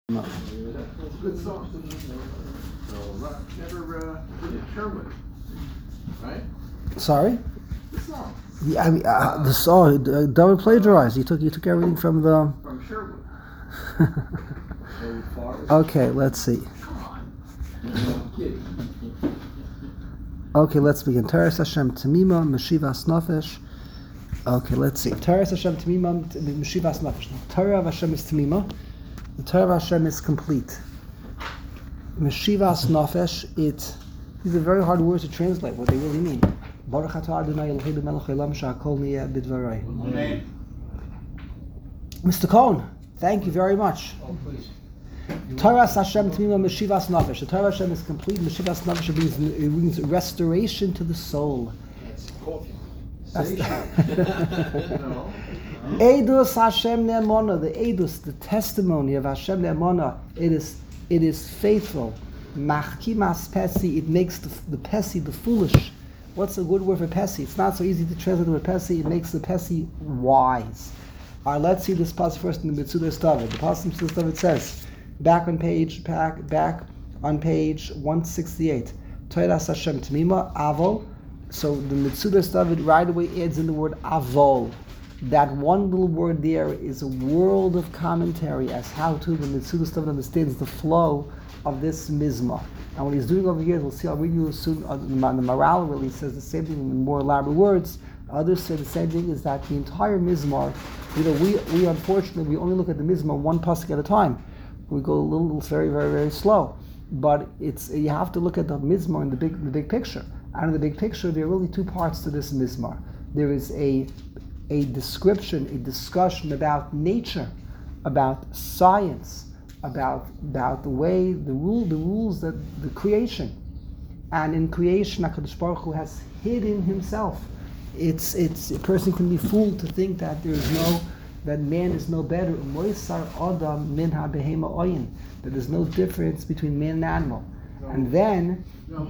No. That's a good song. So never did it Sherwood, right? Sorry? The song. Yeah, I mean, the song, double plagiarized. You took everything from the. From Sherwood. Okay, let's see. Come on. I'm kidding. Okay, let's begin. Teres Hashem Tamima Meshivas Nafesh. Okay, let's see. Teres Hashem Tamima Meshivas Nafesh. The Torah of Hashem is Tamima. The Torah of Hashem is complete. Meshivas Nafesh. These are very hard words to translate. What they really mean. Baruch atah Adonai Eloheinu melech haolam shehakol niyeh bidvarei. Amen. Mr. Cohen, thank you very much. Oh, please. Torah Hashem Tamima Meshivas Nafesh. The Torah Hashem is complete. Meshivas Nafesh brings restoration to the soul. That's coffee. No. Edus Hashem Ne'emona. The Edus, the testimony of Hashem Ne'emona. It is faithful. Machkimas Pesi. It makes the Pesi, the foolish. What's a good word for Pesi? It's not so easy to translate the word Pesi. It makes the Pesi wise. All right, let's see this passage first in the Metzudas David. The passage in Metzudas David says, back on page 168. Torah Hashem Tamima Avol. So the Metzudas David right away adds in the word Avol. That one little word there is a world of commentary as how to the Metzudas David understands the flow of this mizmah. And what he's doing over here, we'll see, I'll read you soon, the morale really says the same thing in more elaborate words. Others say the same thing, is that the entire mizmar, we unfortunately, we only look at the mizmar one pasuk at a time. We go a little very, very, very slow. But you have to look at the mizmar in the big picture. And in the big picture, there are really two parts to this mizmar. There is a description, a discussion about nature, about science, about the way, the rules that the creation. And in creation, HaKadosh Baruch Hu has hidden himself. It's a person can be fooled to think that that man is no better. That there's no difference between man and animal. And then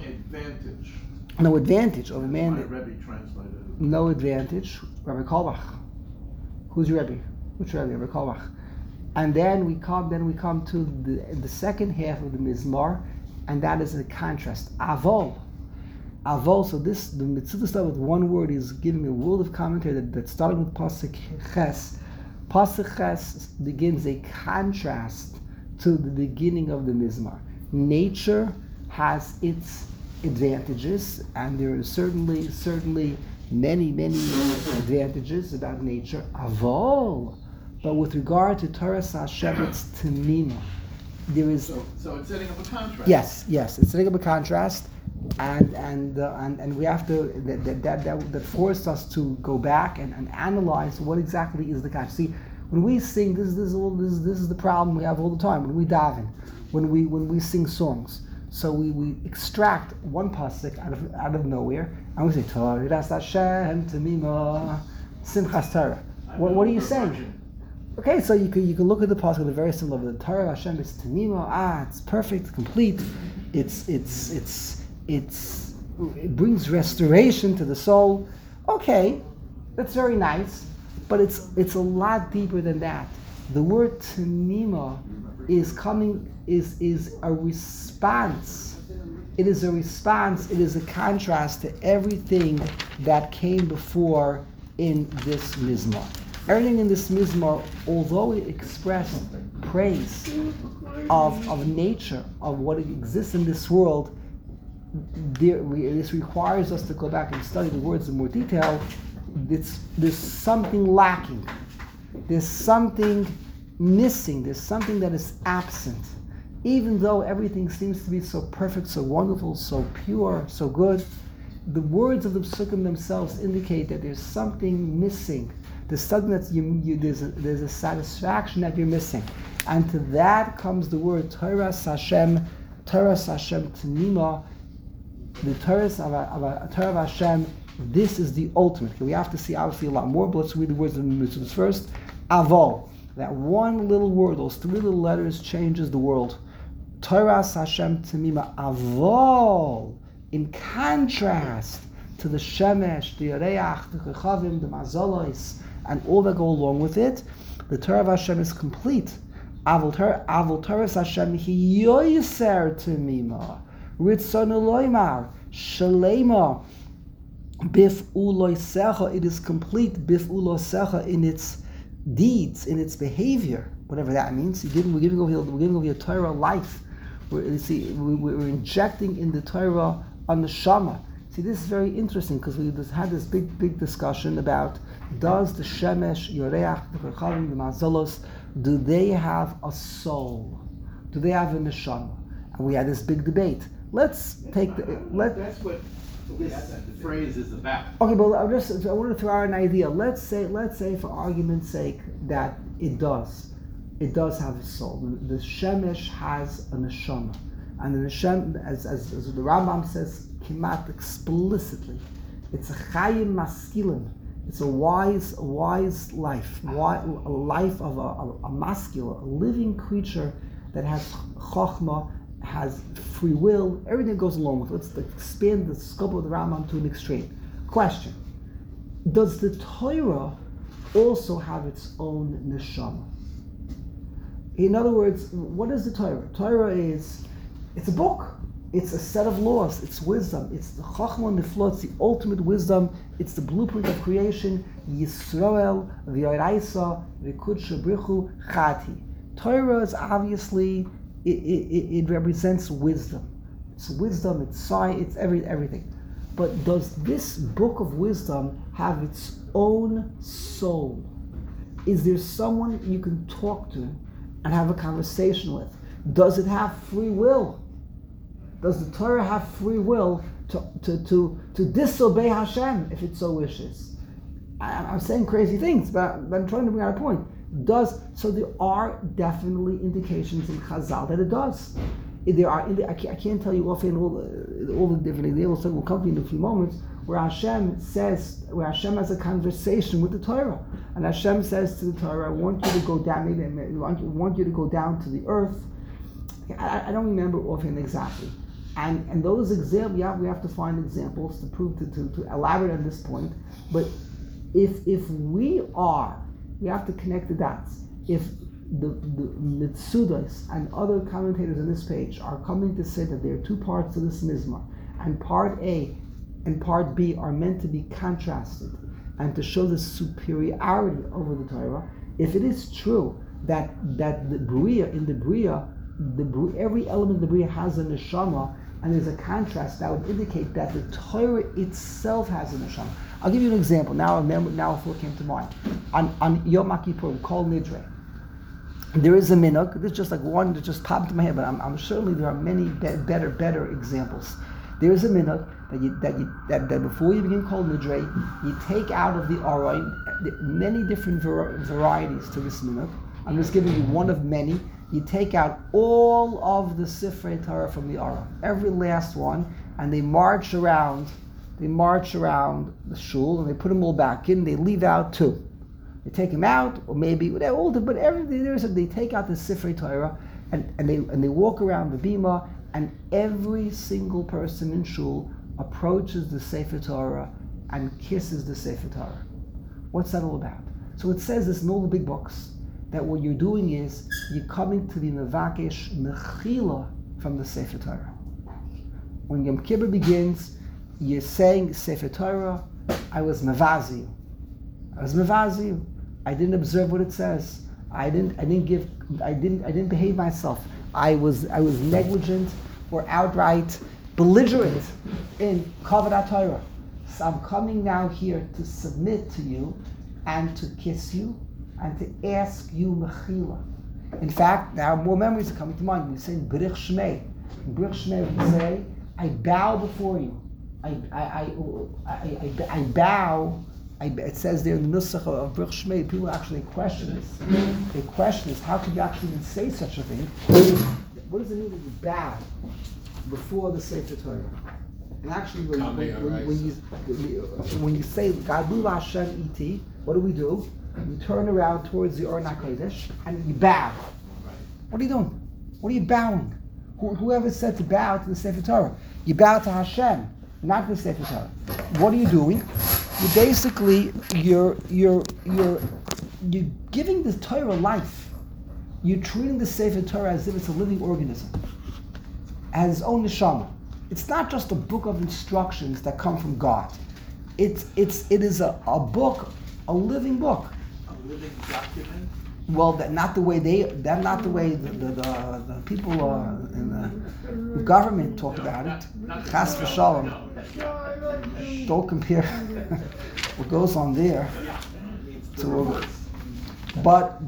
no advantage of a man. My Rebbe translated it. No advantage. Rabbi Kalbach. Who's your Rebbe? Which Rebbe? Rabbi Kalbach. And then we come to the second half of the Mizmar, and that is a contrast. Avol. So the Metzudas David with one word is giving a world of commentary that's starting with Pasuk Ches. Pasuk Ches begins a contrast to the beginning of the Mizmar. Nature has its advantages, and there are certainly many advantages about nature. Avol. But with regard to Torah Hashem, it's Tamima. There is so it's setting up a contrast. Yes, it's setting up a contrast, and we have to that forced us to go back and analyze what exactly is the contrast. See, when we sing, this is the problem we have all the time. When we daven, when we sing songs, so we extract one pasuk out of nowhere, and we say Torah Hashem Tamima Simchas Torah. What are you saying? Okay, so you can look at the pasuk at a very similar level. The Torah of Hashem is Tamima. It's perfect, complete. It brings restoration to the soul. Okay, that's very nice, but it's a lot deeper than that. The word Tamima is a response. It is a response. It is a contrast to everything that came before in this mizmar. Everything in this mizmar, although it expressed praise of nature, of what exists in this world, this requires us to go back and study the words in more detail. There's something lacking. There's something missing. There's something that is absent. Even though everything seems to be so perfect, so wonderful, so pure, so good, the words of the psukim themselves indicate that there's something missing. There's something that there's a satisfaction that you're missing, and to that comes the word Torah Hashem Tamima. The Torah of Hashem. This is the ultimate. Okay, we have to see obviously a lot more, but let's read the words in the Mitzvahs first. Avol. That one little word, those three little letters, changes the world. Torah Hashem Tamima. Avol. In contrast to the Shemesh, the Yareach, the Chechavim, the Mazolos, and all that go along with it, the Torah of Hashem is complete. Avol Torah Hashem Hi Yoser Temima Ritzon Eloimar Shalema Bif Uloisecha. It is complete Bif Uloisecha in its deeds, in its behavior, whatever that means. We're giving over your Torah life. We're injecting in the Torah on the Shama. See, this is very interesting because we just had this big discussion about, does the Shemesh, Yoreach, the Kachavim, the Mazalos, do they have a soul? Do they have a neshama? And we had this big debate. Let's take That's what this phrase is about. Okay, but I want to throw out an idea. Let's say for argument's sake that it does have a soul. The Shemesh has a neshama, and the neshama, as the Rambam says, kimat explicitly, it's a chayim maskilim. It's a wise life, a life of a masculine, a living creature that has chokhmah, has free will, everything that goes along with it. Let's expand the scope of the Rambam to an extreme. Question: does the Torah also have its own neshama? In other words, what is the Torah? Torah it's a book. It's a set of laws. It's wisdom. It's the Chachma Niflo. It's the ultimate wisdom. It's the blueprint of creation. Yisrael, V'yoraisa, V'kudsha Brichu, Chati. Torah is obviously, it represents wisdom. It's wisdom, it's science, it's everything. But does this book of wisdom have its own soul? Is there someone you can talk to and have a conversation with? Does it have free will? Does the Torah have free will to disobey Hashem if it so wishes? I'm saying crazy things, but I'm trying to bring out a point. So there are definitely indications in Chazal that it does. I can't tell you offhand all the different examples. We'll come to in a few moments where Hashem has a conversation with the Torah, and Hashem says to the Torah, "I want you to go down. Maybe I want you to go down to the earth." I don't remember offhand exactly. And those examples, we have to find examples to prove to elaborate on this point. But if we have to connect the dots. If the Mitzudas and other commentators on this page are coming to say that there are two parts to this mizmor, and part A and part B are meant to be contrasted and to show the superiority over the Torah, if it is true that the Bria, every element of the Bria has a neshama, and there's a contrast that would indicate that the Torah itself has a neshama. I'll give you an example. Now a thought came to mind. On Yom Kippur, Kol Nidre, there is a minhag. This is just like one that just popped into my head, but I'm certainly there are many better examples. There is a minhag that before you begin Kol Nidre, you take out of the Aron many different varieties to this minhag. I'm just giving you one of many. You take out all of the Sifrei Torah from the Aron, every last one, and they march around the shul, and they put them all back in. They leave out two. They take them out, or maybe they're older, but everything they take out the Sifrei Torah, and they walk around the bima, and every single person in shul approaches the Sefer Torah and kisses the Sefer Torah. What's that all about? So it says this in all the big books, that what you're doing is you're coming to the Mevakesh Mechila from the Sefer Torah. When Yom Kippur begins, you're saying Sefer Torah, I was Mevazi you. I didn't observe what it says. I didn't behave myself. I was negligent or outright belligerent in Kavod Torah. So I'm coming now here to submit to you and to kiss you and to ask you mechila. In fact, now more memories are coming to mind. We say Brich Shmei. In Brich Shmei we say, I bow before you. I bow. It says there in the Nusach of Brich Shmei, people actually question this. They question this. How could you actually even say such a thing? What does it mean that you bow before the Sefer Torah? And actually, when you say Gadu Hashem Iti, what do? You turn around towards the Or HaKodesh and you bow. What are you doing? What are you bowing? Whoever said to bow to the Sefer Torah? You bow to Hashem, not the Sefer Torah. What are you doing? You basically you're giving the Torah life. you're treating the Sefer Torah as if it's a living organism, has its own neshama. It's not just a book of instructions that come from God. It is a book, a living book. A living document. Well, not the way the people in the government talk about it. Chas v'shalom. Don't compare what goes on there to. But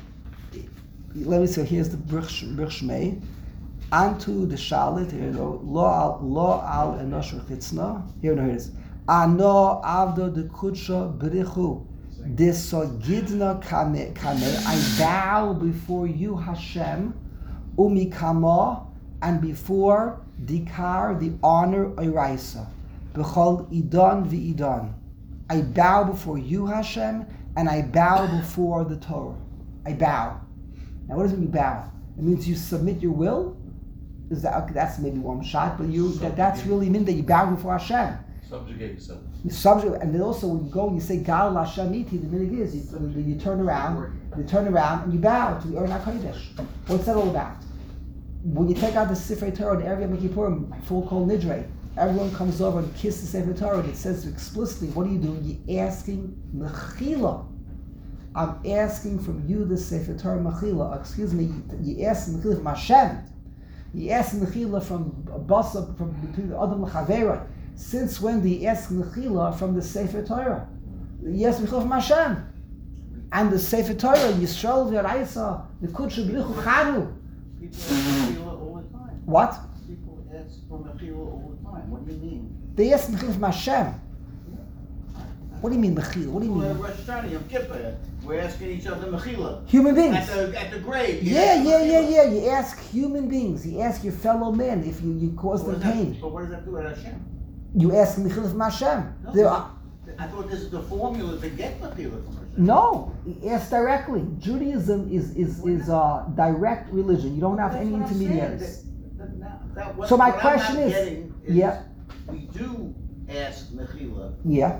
let me see. Here's the Brit Shmei. Antu the Shalit. Here you go. Lo al enosh v'chitzna. Here it is. Ano avdo de kudsha b'richu. Desogidna kame. I bow before you, Hashem, umikama, and before Dikar, the honor Oiraisa. B'chol idan v'idan. I bow before you, Hashem, and I bow before the Torah. I bow. Now, what does it mean bow? It means you submit your will. Is that's maybe one shot, but that's really mean that you bow before Hashem. Subjugate yourself. You subjugate, and then also when you go and you say Gal Hashem Iti, the minute is you turn around and you bow to the Ur HaKodesh. What's that all about? When you take out the Sifrei Torah, the Erev Yom Kippurim, full kol nidrei, everyone comes over and kisses the Sefer Torah, and it says explicitly, what are you doing? You're asking Mechila. I'm asking from you the Sefer Torah Mechila. Excuse me, you're asking Mechila from Hashem. You're asking Mechila from Basa, from between the Adam and Chavera. Since when do you ask Mechila from the Sefer Torah? You ask Mechila from Hashem. And the Sefer Torah, Yisrael v'Oraisa, the Kudsha B'richu Chanu. People ask Mechila all the time. What? People ask for Mechila all the time. What do you mean? They ask Mechila from Hashem. What do you mean Mechila? What do you mean? Rosh Hashanah, Yom Kippur, we're asking each other Mechila. Human beings. At the grave. Yeah. You ask human beings. You ask your fellow men if you cause them pain. But what does that do with Hashem? You ask Mechila from Hashem. No, I thought this is the formula to get Mechila from Hashem. No, ask directly. Judaism is a direct religion. You don't have any intermediaries. So my question is, yeah, we do ask Mechila. Yeah.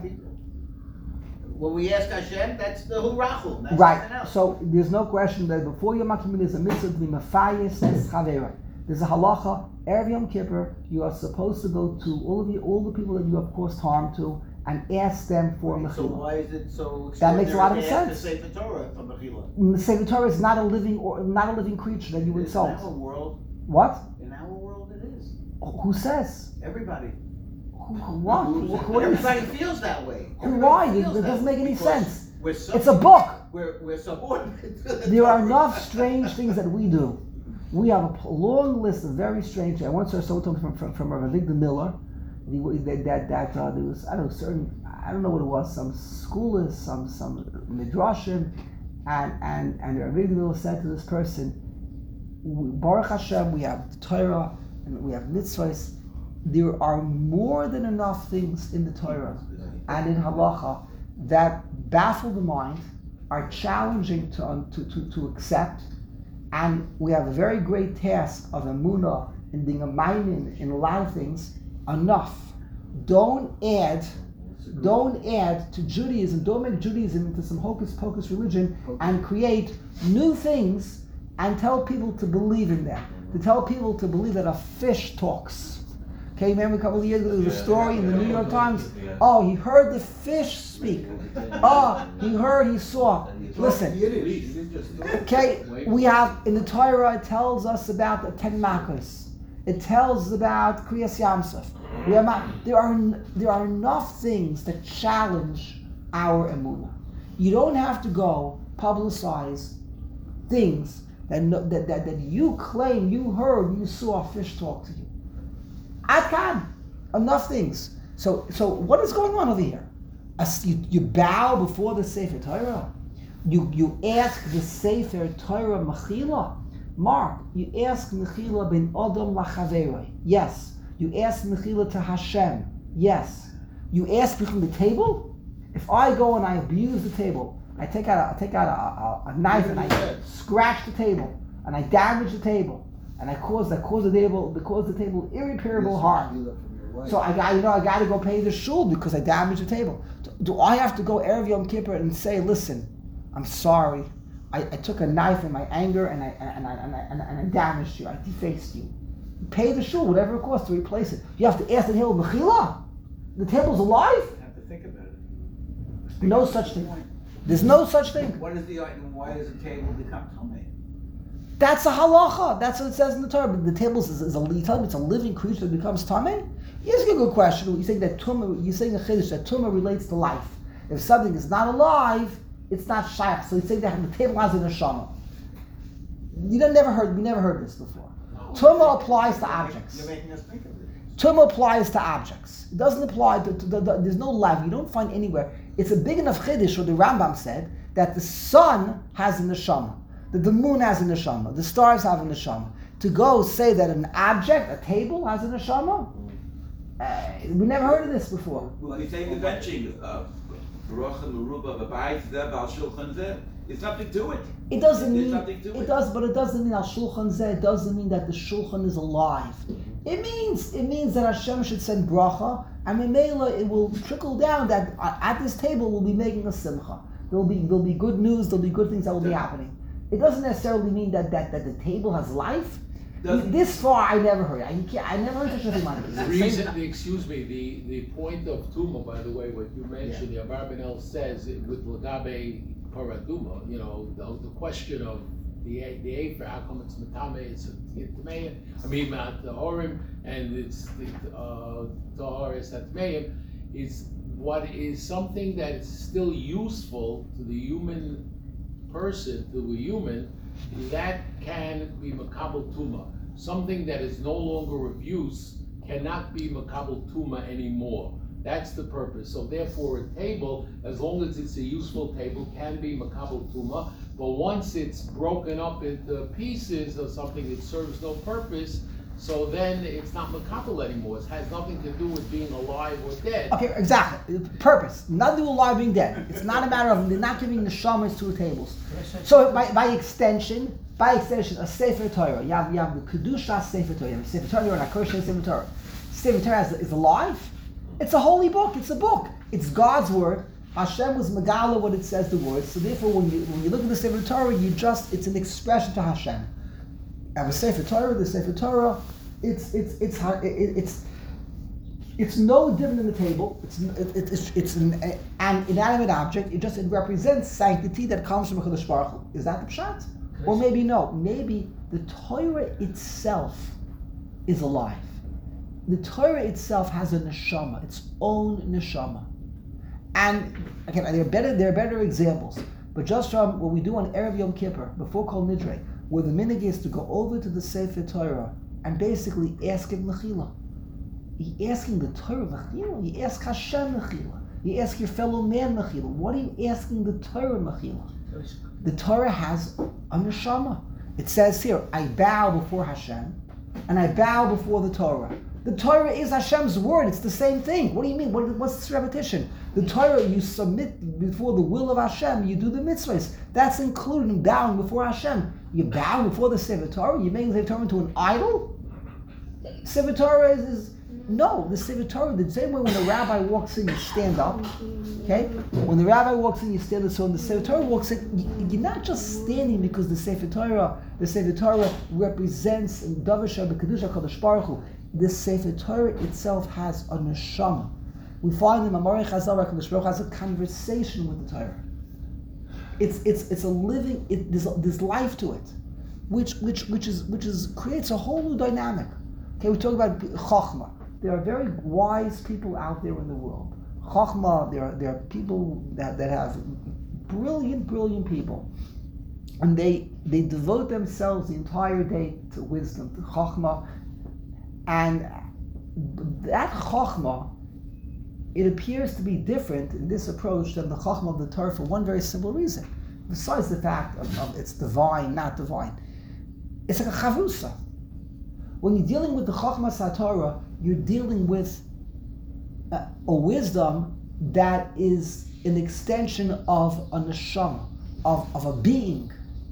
When we ask Hashem, that's the Hurachum. That's Right. nothing else. So there's no question that before Yom Kippur is a mitzvah to be mafayis es chavera. There's a halacha. Erev Yom Kippur, you are supposed to go to all the people that you have caused harm to, and ask them for mechila. So why is it so That makes a lot of extraordinary sense. to say the Torah for Mechila? The Sefer Torah is not a living creature that you insult. In our world, What? in our world, it is. Who says? Everybody. What? Everybody feels that way. Why? Everybody feels It that doesn't way make any because sense. We're It's a book. We're subordinate. To the There are Torah. enough strange things that we do. We have a long list of very strange. I once heard someone from Rav Avigdor Miller there was I don't know what it was, some scholars, some midrashim, and Rav Avigdor Miller said to this person, Baruch Hashem, we have the Torah and we have mitzvahs. There are more than enough things in the Torah and in halacha that baffle the mind, are challenging to accept, and we have a very great task of emunah and being a maimin in a lot of things. Enough. Don't add to Judaism. Don't make Judaism into some hocus pocus religion and create new things and tell people to believe in them. To tell people to believe that a fish talks. Okay, remember a couple of years ago there was a story in the New York Times. Oh, he heard the fish speak. Oh, he saw. Listen. Okay, we have in the Torah, it tells us about the 10 Makkos. It tells us about Kriyas Yamsuf. There are enough things that challenge our emunah. You don't have to go publicize things that you claim you heard, you saw a fish talk to you. Adkan, enough things. So what is going on over here? You bow before the Sefer Torah. You ask the Sefer Torah mechila. Mark, you ask mechila ben Adam lachaveroi. Yes. You ask mechila to Hashem. Yes. You ask from the table. If I go and I abuse the table, I take out a knife and I scratch the table and I damage the table and I cause the table irreparable harm. So I got to go pay the shul because I damaged the table. Do I have to go Erev Yom Kippur and say, listen, I'm sorry, I took a knife in my anger and I damaged you. I defaced you. Pay the shul, whatever it costs to replace it. You have to ask the table, Mechila? The table's alive? You have to think about it. No such thing. There's no such thing. What is the item? Why does the table become tummy? That's a halacha. That's what it says in the Torah. But the table is a living creature that becomes tamei. You're asking a good question. You're saying that tumah. You're saying a chiddush that tumah relates to life. If something is not alive, it's not shaykh. So you're saying that the table has a neshama. We never heard this before. Tumah applies to objects. You're making us think of it. Tumah applies to objects. It doesn't apply to there's no life. You don't find anywhere. It's a big enough chiddush, what the Rambam said, that the sun has a neshama, that the moon has a neshama, the stars have a neshama. To go say that an object, a table, has a neshama, we never heard of this before. Well, you say the benching, Baruch Meruba, B'bayit Zeh, B'al Shulchan Zeh. It's nothing to it. It doesn't There's mean nothing to it does, but it doesn't mean al shulchan zeh. It doesn't mean that the shulchan is alive. It means that Hashem should send bracha, and Memela it will trickle down that at this table we'll be making a simcha. There'll be good news. There'll be good things that will be happening. It doesn't necessarily mean that the table has life. This far, I never heard. I never heard such a thing like this. The point of Tuma, by the way, what you mentioned, the Abar Ben El says with Lagabe Paraduma, the question of the Efer, how come it's Matame, it's Tmeim, the Horim, and it's the Taharis Atmeim, is what is something that is still useful to the human person, to a human, that can be Makabal Tuma. Something that is no longer of use cannot be Makabal Tuma anymore. That's the purpose. So therefore a table, as long as it's a useful table, can be Makabal Tuma, but once it's broken up into pieces or something that serves no purpose, so then it's not Makabal anymore. It has nothing to do with being alive or dead. Okay, exactly. Purpose. Nothing to do with alive being dead. It's not a matter of they're not giving the shamas to the tables. So by extension, a Sefer Torah. You have the Kedusha Sefer Torah. You have a Sefer Torah and a Kodesh Sefer Torah. Sefer Torah is alive. It's a holy book. It's a book. It's God's word. Hashem was Megala what it says the words. So therefore, when you look at the Sefer Torah, it's an expression to Hashem. Have a Sefer Torah. The Sefer Torah, it's no different than the table. It's an inanimate object. It represents sanctity that comes from Hakadosh Baruch Hu. Is that the pshat? Or maybe no. Maybe the Torah itself is alive. The Torah itself has a neshama, its own neshama. And again, there are better examples. But just from what we do on Erev Yom Kippur, before Kol Nidre, where the minhag is to go over to the Sefer Torah and basically ask it mechila. You're asking the Torah mechila. You ask Hashem mechila. You ask your fellow man mechila. What are you asking the Torah mechila? The Torah has a neshama. It says here, I bow before Hashem, and I bow before the Torah. The Torah is Hashem's word. It's the same thing. What do you mean? What's this repetition? The Torah, you submit before the will of Hashem. You do the mitzvahs. That's included in bowing before Hashem. You bow before the Sefer Torah. You make the Sefer Torah into an idol. Sefer Torah is no. The Sefer Torah, the same way when the rabbi walks in, you stand up. Okay? When the rabbi walks in, you stand up. So when the Sefer Torah walks in, you're not just standing because the Sefer Torah represents Davar Shah B'Kedusha Kadosh Baruch Hu. The Sefer Torah itself has a neshama. We find in Amarei Chazal, Kadosh Baruch Hu has a conversation with the Torah. It's a living. There's life to it, which creates a whole new dynamic. Okay, we talk about Chachma. There are very wise people out there in the world. Chachma. There are people that have brilliant people, and they devote themselves the entire day to wisdom, to Chachma. And that Chachma, it appears to be different in this approach than the Chachma of the Torah for one very simple reason. Besides the fact of it's divine, not divine. It's like a chavrusa. When you're dealing with the Chachma Satorah, you're dealing with a wisdom that is an extension of a neshama, of a being.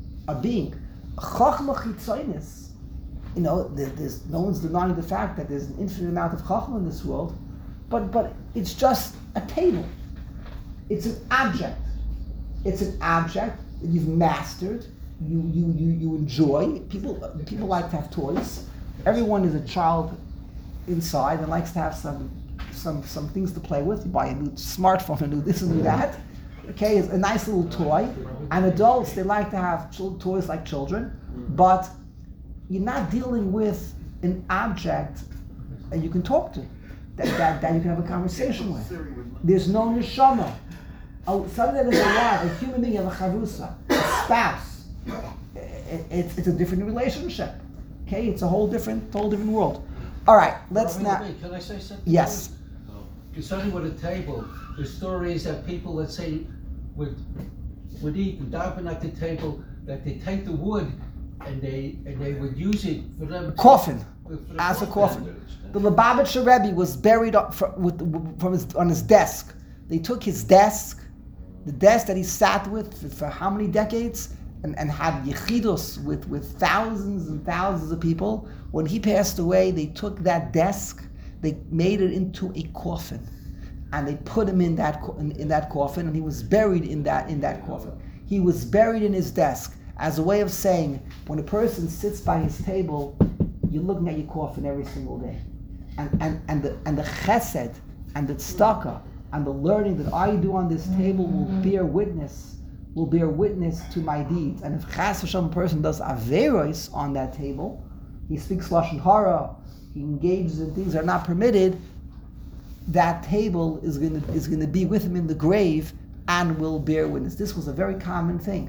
Chachma chitzonis. There's no one's denying the fact that there's an infinite amount of chachma in this world, but it's just a table. It's an object. It's you've mastered, you enjoy. People like to have toys. Everyone is a child inside and likes to have some things to play with. You buy a new smartphone, a new this and new that. Okay, it's a nice little toy. And adults, they like to have toys like children, but you're not dealing with an object that you can talk to, that you can have a conversation with. There's no neshama. Something that is alive, a human being, you have a chavusa, a spouse. It's a different relationship. Okay, it's a whole different world. All right, let's now. Can I say something? Yes. Concerning with a table, the story is that people, let's say, would eat and daven at the table, that they take the wood and they would use it for them. Coffin, for the as a coffin. The Lubavitcher Rebbe was buried on his desk. They took his desk, the desk that he sat with for how many decades, and had yechidus with thousands and thousands of people. When he passed away, they took that desk, they made it into a coffin, and they put him in that coffin, and he was buried in that coffin. He was buried in his desk as a way of saying, when a person sits by his table, you're looking at your coffin every single day, and the chesed and the tzedakah and the learning that I do on this table will bear witness to my deeds. And if chas v'shalom a person does averos on that table, he speaks lashon hara, he engages in things that are not permitted, that table is going to be with him in the grave and will bear witness. This was a very common thing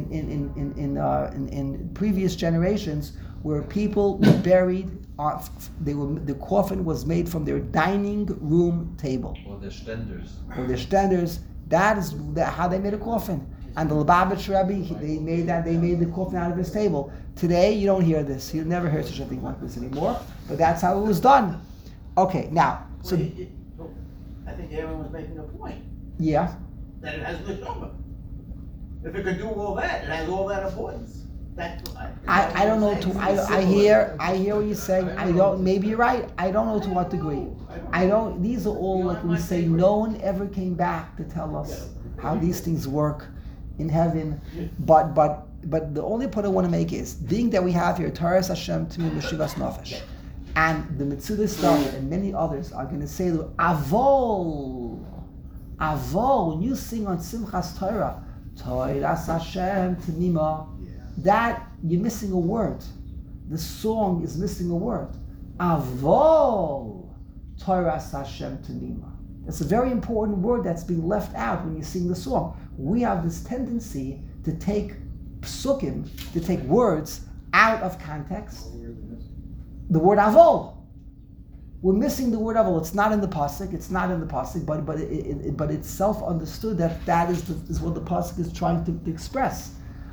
in previous generations, where people were buried. The coffin was made from their dining room table. Or the stenders. That is how they made a coffin. And the Lubavitcher Rebbe, they made the coffin out of his table. Today, you don't hear this. You never hear such a thing like this anymore. But that's how it was done. Okay, now, so I think Aaron was making a point yeah, that it has neshama. If it could do all that, it has all that importance. I don't know to I hear what you're saying. I don't. Maybe you're right. I don't know to what degree. I don't. These are all, like we say, no one ever came back to tell us how these things work in heaven. But the only point I want to make is, being that we have here Taras Hashem Tamim Meshivas Nefesh, and the Metzudah Star and many others are going to say the Avol. When you sing on Simchas Torah, Taras Hashem Tamima, that you're missing a word. The song is missing a word. Avol Taras Hashem Tamima. That's a very important word that's being left out when you sing the song. We have this tendency to take psukim, to take words out of context. The word avol. We're missing the word avol. It's not in the pasuk. But it's self-understood that is what the pasuk is trying to express.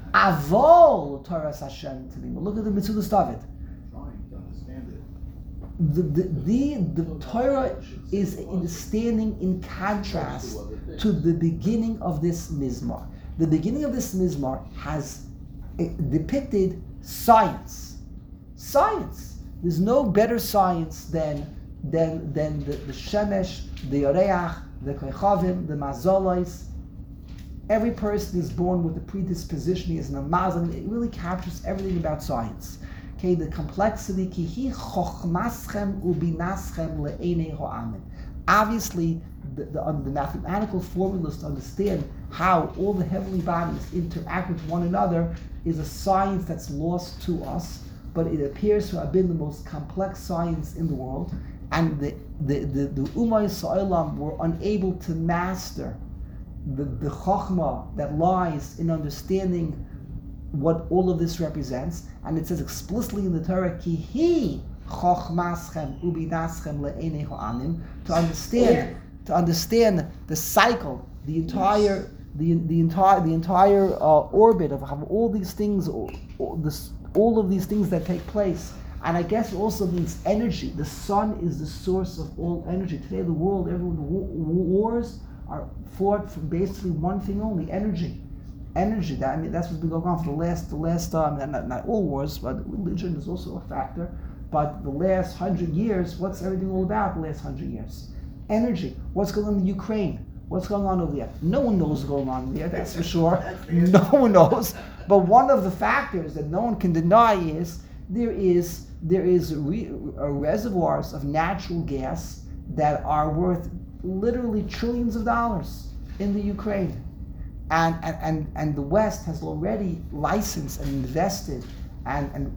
Avol Taras Hashem Tamima. Look at the Metzudas David. Trying to understand it. The Torah is standing in contrast to the beginning of this mizmar. The beginning of this mizmar has depicted science. Science. There's no better science than the shemesh, the yoreach, the koichavim, the mazolos. Every person is born with a predisposition. He is an amazon. It really captures everything about science. Okay, the complexity. Ki chochmaschem ubinaschem le'enei ha'amin. Obviously, the mathematical formulas to understand how all the heavenly bodies interact with one another is a science that's lost to us, but it appears to have been the most complex science in the world, and the Ummah Yisraelim were unable to master the chokhmah that lies in understanding what all of this represents. And it says explicitly in the Torah, ki hi chokhmaschem ubinaschem le'enei ha'anim, to understand the cycle, the entire orbit of how all these things, all of these things that take place. And I guess it also means energy. The sun is the source of all energy. Today, the world, wars are fought for basically one thing only: energy. Energy. That's what's been going on for the last not all wars, but religion is also a factor. But the last 100 years, what's everything all about? The last 100 years, energy. What's going on in Ukraine? What's going on over there? No one knows what's going on there, that's for sure. No one knows. But one of the factors that no one can deny is there is reservoirs of natural gas that are worth literally trillions of dollars in the Ukraine. And the West has already licensed and invested and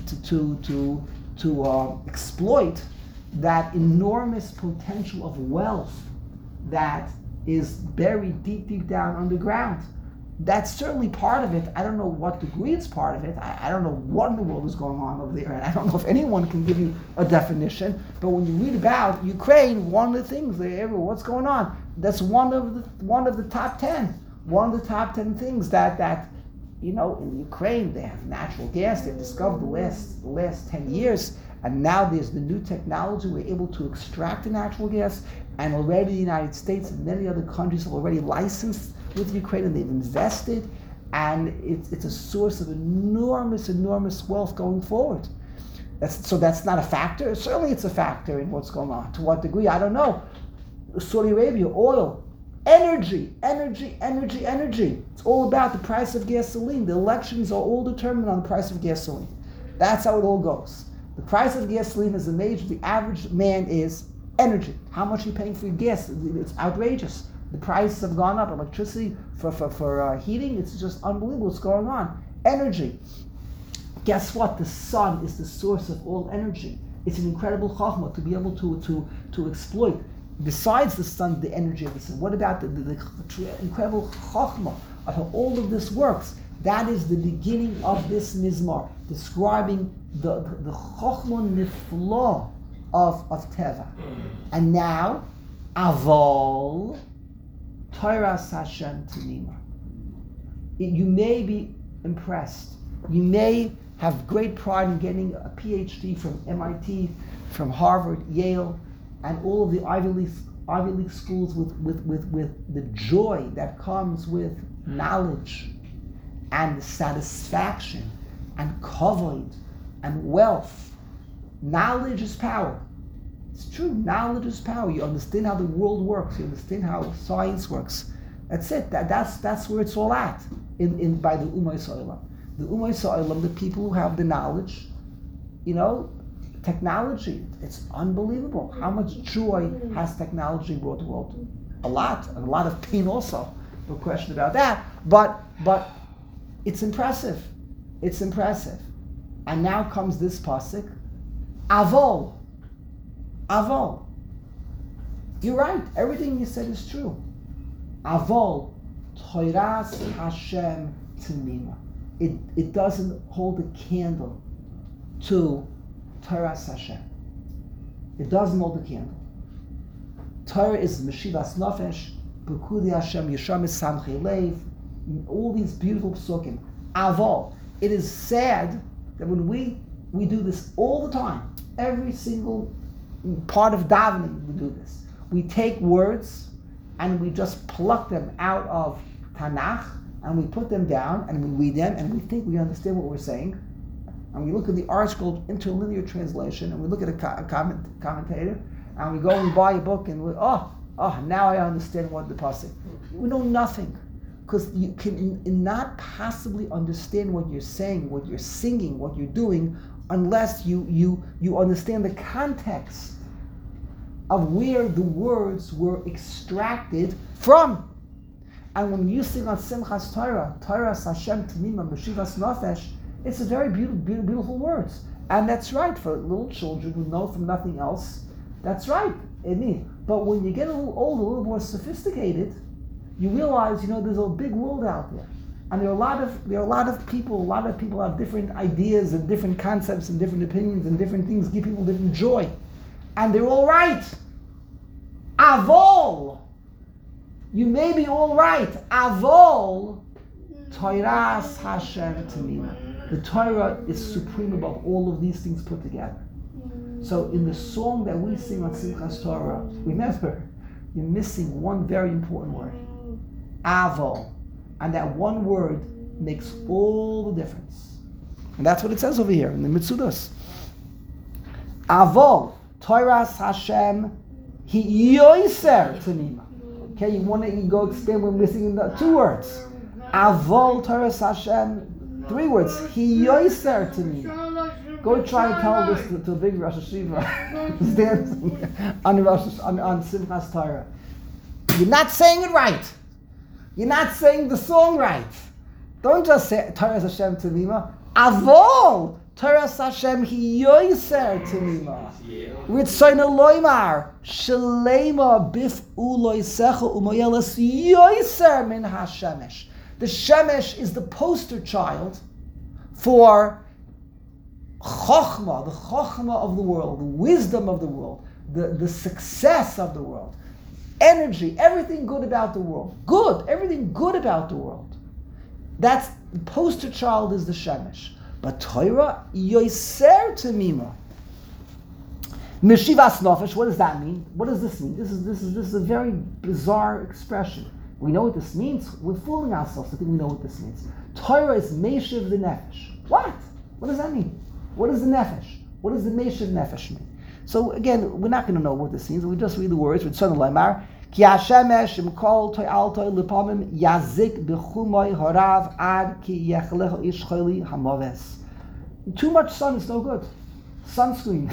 to exploit that enormous potential of wealth that is buried deep down underground. That's certainly part of it. I don't know what degree it's part of it. I don't know what in the world is going on over there, and I don't know if anyone can give you a definition. But when you read about Ukraine, one of the things what's going on? That's one of the top 10. One of the top 10 things that in Ukraine they have natural gas. They've discovered the last 10 years, and now there's the new technology. We're able to extract the natural gas, and already the United States and many other countries have already licensed with Ukraine, and they've invested, and it's a source of enormous wealth going forward. That's not a factor. Certainly it's a factor in what's going on. To what degree, I don't know. Saudi Arabia, oil, energy. It's all about the price of gasoline. The elections are all determined on the price of gasoline. That's how it all goes. The price of gasoline is the average man is energy. How much are you paying for your gas? It's outrageous. The prices have gone up. Electricity for heating, it's just unbelievable what's going on. Energy. Guess what? The sun is the source of all energy. It's an incredible chachma to be able to exploit. Besides the sun, the energy of the sun. What about the incredible chachma of how all of this works? That is the beginning of this mizmar, describing the chachma nifla of Teva. And now, Avol Toras Hashem Tanima. You may be impressed. You may have great pride in getting a PhD from MIT, from Harvard, Yale, and all of the Ivy League schools with the joy that comes with knowledge and the satisfaction and kavod and wealth. Knowledge is power. It's true, knowledge is power. You understand how the world works. You understand how science works. That's it. That's where it's all at by the Umay Sa'olam. The Umay Sa'olam, the people who have the knowledge, technology. It's unbelievable. How much joy has technology brought the world? A lot of pain also. No question about that. But it's impressive. It's impressive. And now comes this pasuk, Avol. Avol. You're right. Everything you said is true. Avol, Toras Hashem Tanima. It doesn't hold a candle to Toras Hashem. It doesn't hold a candle. Torah is Meshivas Nafesh, B'kudi Hashem, Yesham Samchei Leiv, all these beautiful psukim. Avol. It is sad that when we do this all the time, every single part of davening we do this. We take words and we just pluck them out of Tanakh and we put them down and we read them and we think we understand what we're saying. And we look at the article interlinear translation and we look at a commentator and we go and buy a book and now I understand what the pasuk. We know nothing. Because you can not possibly understand what you're saying, what you're singing, what you're doing, unless you understand the context of where the words were extracted from. And when you sing on Simchas Torah, Toras Hashem Tanima B'Shivas Nafesh, it's a very beautiful words. And that's right for little children who know from nothing else. That's right. But when you get a little older, a little more sophisticated, you realize, there's a big world out there, and there are a lot of people. A lot of people have different ideas and different concepts and different opinions and different things give people different joy, and they're all right. Avol, you may be all right. Avol, Toras Hashem Tanima. The Torah is supreme above all of these things put together. So in the song that we sing on Simchas Torah, remember, you're missing one very important word. Avol. And that one word makes all the difference. And that's what it says over here in the Mitzudos. Avol, Toras Hashem, Hi Yoiser Tanima. Okay, you want to go expand, we're missing the 2 words. Avol Torah Hashem, 3 words. He yoiser to me. Go try and tell this to a big Rosh Hashiva who's dancing on Simchas Torah. You're not saying it right. You're not saying the song right. Don't just say Torah Hashem Tamima. Avol Torah Hashem He yoiser Tamima. Ritzoyna loymar shalema bif uloisecha umoyelas yoiser min hashemesh. The Shemesh is the poster child for Chochmah, the Chochmah of the world, the wisdom of the world, the success of the world, energy, everything good about the world. Good, everything good about the world. That's the poster child is the Shemesh. But Torah, Yoiser Tamima. Meshivas Nefesh, what does that mean? What does this mean? This is a very bizarre expression. We know what this means. We're fooling ourselves to think we know what this means. Torah is Meshiv the Nefesh. What? What does that mean? What is the Nefesh? What does the Meshiv Nefesh mean? So again, we're not going to know what this means. We just read the words. Ritzoyna loymar ki hashemesh imkol to'al lipamim yazik b'chumay harav ad ki yechlecha ish choli hamaves. Too much sun is no good. Sunscreen.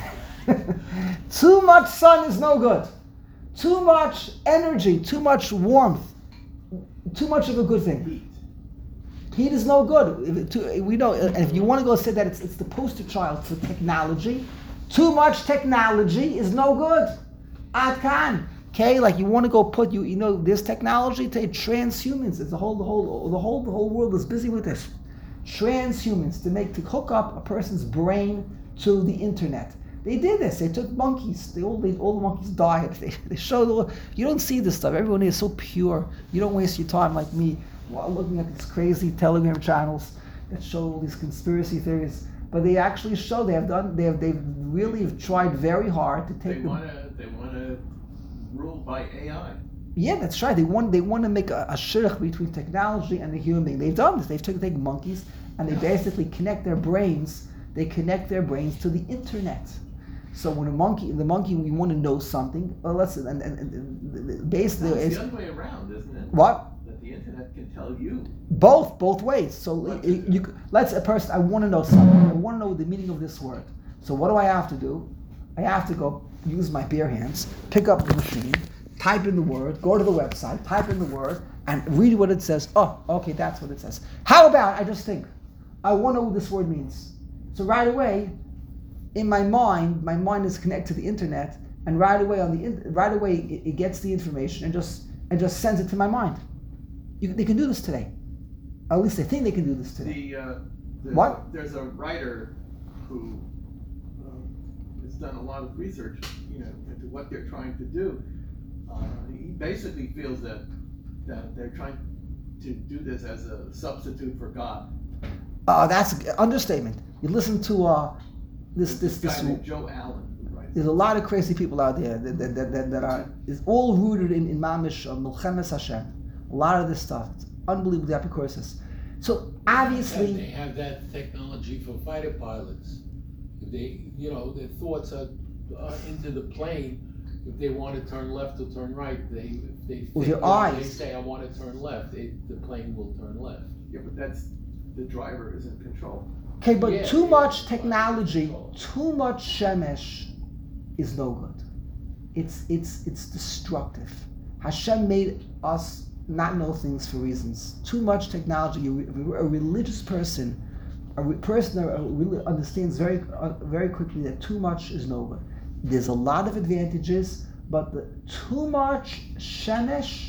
Too much sun is no good. Too much energy, too much warmth, too much of a good thing. Heat is no good. We know, and if you want to go say that it's the poster child for technology, too much technology is no good. Ad kan. Okay, like you want to go put this technology to transhumans. It's the whole world is busy with this. Transhumans to hook up a person's brain to the internet. They did this. They took monkeys. All the monkeys died. They showed. You don't see this stuff. Everyone is so pure. You don't waste your time like me while looking at these crazy Telegram channels that show all these conspiracy theories. But they actually show they've really tried very hard to take. They want to rule by AI. Yeah, that's right. They want to make a shirch between technology and the human being. They've done this. They've taken monkeys and they basically connect their brains. They connect their brains to the internet. So when the monkey, we want to know something. Well, listen, and basically it's the other way around, isn't it? What? That the internet can tell you. Both ways. So I want to know something. I want to know the meaning of this word. So what do I have to do? I have to go use my bare hands, pick up the machine, type in the word, go to the website, type in the word, and read what it says. Oh, okay, that's what it says. How about I just think, I want to know what this word means. So right away, in my mind is connected to the internet, and right away it gets the information and just sends it to my mind. They can do this today. At least they think they can do this today. There's a writer who has done a lot of research, into what they're trying to do. He basically feels that they're trying to do this as a substitute for God. That's an understatement. You listen to this guy named Joe Allen who writes. There's a lot of crazy people out there that are is all rooted in mamish milchemes Hashem. A lot of this stuff, it's unbelievably epicursis. So obviously they have that technology for fighter pilots. If they, their thoughts are into the plane. If they want to turn left or turn right, they with your eyes. They say, "I want to turn left." The plane will turn left. Yeah, but the driver is in control. Okay, but too much technology, too much shemesh is no good. It's destructive. Hashem made us not know things for reasons. Too much technology. A religious person, a person that really understands very very quickly that too much is no good. There's a lot of advantages, but too much shemesh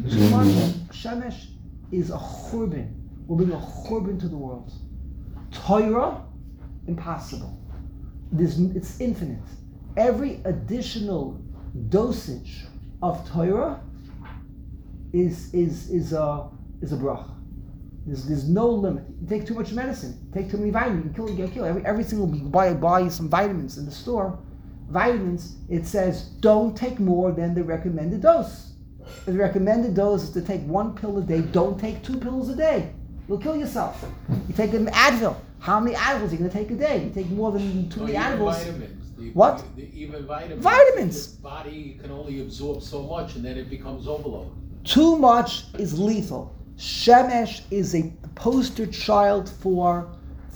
is a churban. Will bring a churban to the world. Torah, impossible. It's infinite. Every additional dosage of Torah is a bracha. There's no limit. You take too much medicine, take too many vitamins, you get killed. Every single week, buy some vitamins in the store. Vitamins, it says don't take more than the recommended dose. The recommended dose is to take 1 pill a day. Don't take 2 pills a day. You'll kill yourself. You take an Advil. How many animals are you going to take a day? You take more than too No, many even animals. Vitamins. What? Even vitamins. Vitamins. The body can only absorb so much, and then it becomes overload. Too much is lethal. Shemesh is a poster child for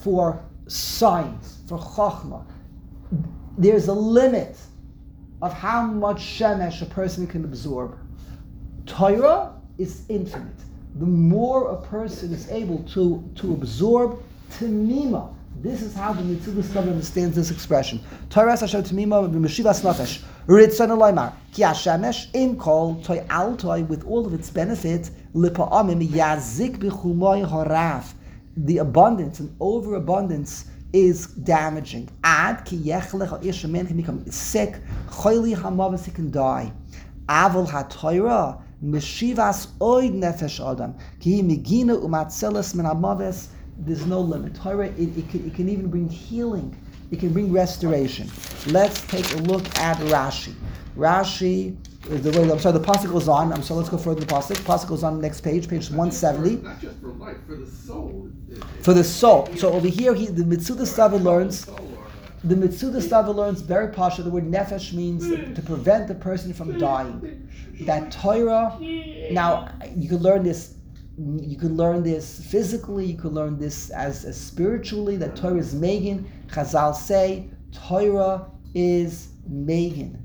science, for chokhmah. There's a limit of how much shemesh a person can absorb. Torah is infinite. The more a person is able to absorb temima. This is how the Mitzvah Stav understands this expression. Torah Hashem temima b'meshivas nafesh. Ritzon Eloymar ki hashemesh im kol toy al toy with all of its benefits lipa'amim yazik b'chumoy haraf. The abundance and overabundance is damaging. Ad ki yechlech ha'ish, a man can become sick. Choyli hamavas, he can die. Avol haTorah meshivas oid nefesh adam ki migina umatzeles min hamaves. There's no limit. Torah, it can even bring healing. It can bring restoration. Let's take a look at Rashi. Rashi, the pasuk goes on. Let's go further. The pasuk goes on the next page 170. Not just for life, for the soul. For the soul. So over here, the Mitzuda Stava learns. The Mitzuda Stava learns very pasha. The word nefesh means to prevent the person from dying. That Torah. Now you can learn this. You can learn this physically. You can learn this as spiritually. That Torah is Megan. Chazal say Torah is Megan.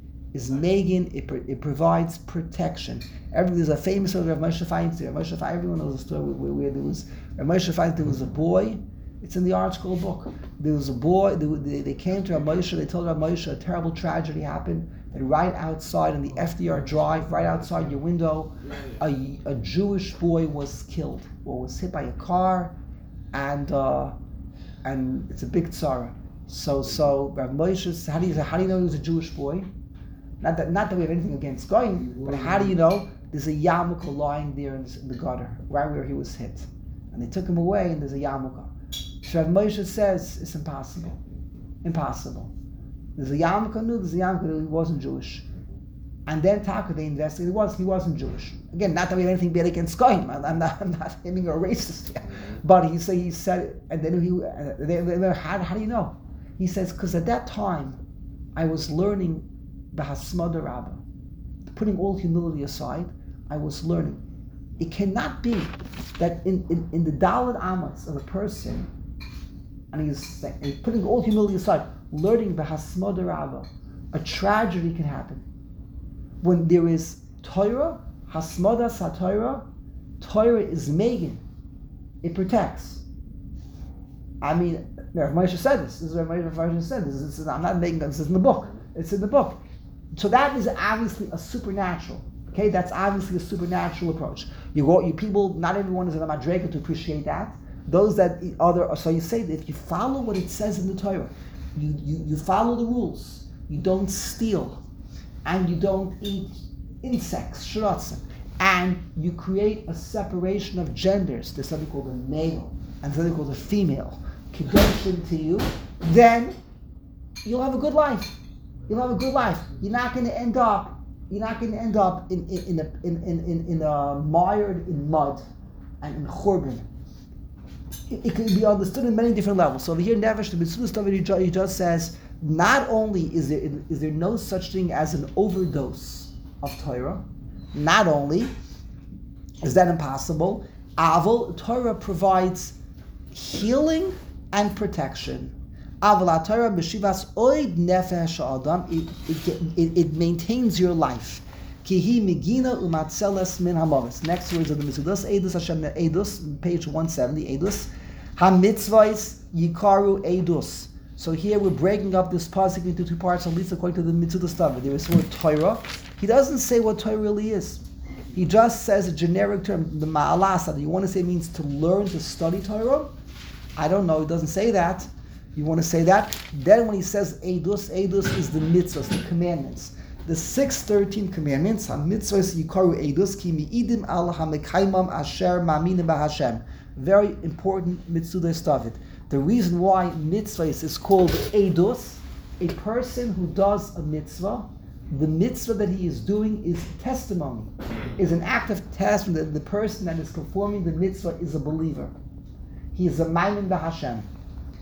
It provides protection. There's a famous story of Moshe Feinstein. Everyone knows the story where there was Moshe Feinstein. There was a boy. It's in the Art School book. There was a boy. They came to Moshe. They told Moshe a terrible tragedy happened. And right outside on the FDR Drive, right outside your window, a Jewish boy was killed or was hit by a car, and it's a big tzara. So Rav Moshe, how do you know he was a Jewish boy? Not that we have anything against going, but how do you know? There's a yarmulke lying there in the gutter, right where he was hit, and they took him away, and there's a yarmulke. So Rav Moshe says it's impossible. There's a yarmulke, he wasn't Jewish. And then Taka, they investigated, he wasn't Jewish. Again, not that we have anything bad against Goyim. I'm not being a racist here. But he said, and then how do you know? He says, because at that time, I was learning Bahasmada Rabbah. Putting all humility aside, I was learning. It cannot be that in the Daled Amas of a person, and he's putting all humility aside, learning Bahasmada Rabbah, a tragedy can happen. When there is Torah, Hasmada Satorah, Torah is Megan. It protects. I mean, Rav Moshe said this. This is what Rav Moshe said. I'm not making this. This is in the book. It's in the book. So that is obviously a supernatural. Okay, that's obviously a supernatural approach. You people. Not everyone is in a madrega to appreciate that. Those that other. So you say that if you follow what it says in the Torah, you follow the rules. You don't steal. And you don't eat insects, shrotzen, and you create a separation of genders. There's something called a male and something called a female. Kedoshim to you, then you'll have a good life. You're not going to end up. in mired in mud and in churban. It can be understood in many different levels. So over here, Nefesh, the Mitzvah stuff, he just says, not only is there no such thing as an overdose of Torah, not only is that impossible, Aval, Torah provides healing and protection. Aval Torah b'shivas oid nefesh adam, it maintains your life. Kihi migina umatzeles min hamavis. Next words of the Mitzvahs, Eidus Hashem Eidus, page 170, Eidus. Ha-mitzvahs yikaru Eidus. So here we're breaking up this pasuk into two parts, at least according to the Mitzvah stuff. There is the word Torah. He doesn't say what Torah really is. He just says a generic term, the ma'alasa. You want to say it means to learn, to study Torah? I don't know, he doesn't say that. You want to say that? Then when he says Eidus is the mitzvahs, the commandments. The 613 commandments, ha-mitzvahs yikaru Eidus, ki mi'idim al ha-mekaimam asher ma'aminim b'Hashem. Very important mitzvah stuff. The reason why mitzvahs is called Eidus, a person who does a mitzvah, the mitzvah that he is doing is testimony, is an act of testimony that the person that is performing the mitzvah is a believer. He is a ma'amin b'Hashem.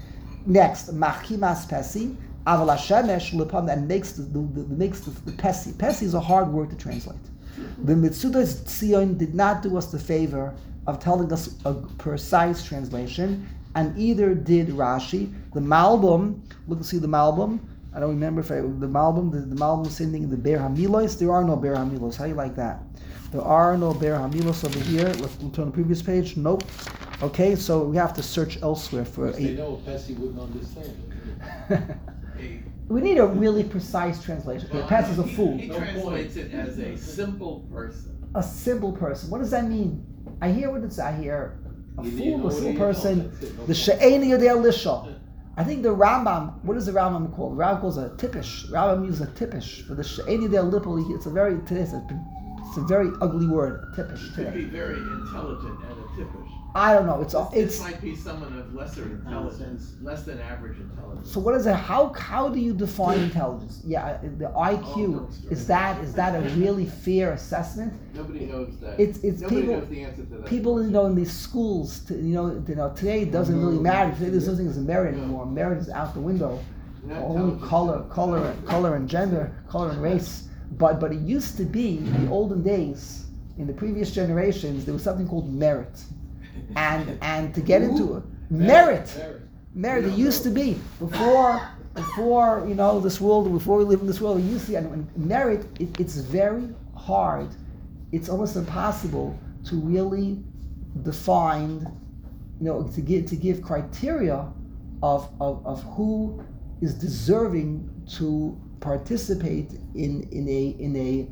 Next, machimas pesi, aval hashemesh lepam, and makes the pesi. Pesi is a hard word to translate. The Mitzudas Tzion did not do us the favor of telling us a precise translation, and either did Rashi. The Malbim, see the Malbim. I don't remember if the Malbim sending the Ber Hamilos. There are no Ber Hamilos. How do you like that? There are no Ber Hamilos over here. Let's turn to the previous page. Nope. Okay, so we have to search elsewhere for They know Pesci wouldn't understand. We need a really precise translation. Okay, Pes is a fool. He translates it as a simple person. A simple person. What does that mean? I hear what it's. I hear a You fool, know a simple what person. that's it, no The problem. she'eni yodei lishol. I think the Rambam. What is the Rambam called? The Rambam calls it a tippish. Rambam uses a tippish for the she'eni yodei lipol. It's a very it's a very ugly word. Tippish Could be today. very intelligent and a tippish. I don't know. This It's. might be someone of lesser intelligence, less than average intelligence. So what is it? How do you define intelligence? Yeah, the IQ is that a really fair assessment? Nobody knows that. It's Nobody people. knows the answer to that. People in these schools, today it doesn't really matter. Today there's no thing as merit anymore. Merit is out the window. Not Only intelligence. color and gender, color and race. But it used to be in the olden days, in the previous generations, there was something called merit, and to get into it, merit. It used to be before this world, before we live in this world. It used to, and merit. It's very hard. It's almost impossible to really define, to give criteria of who is deserving to participate in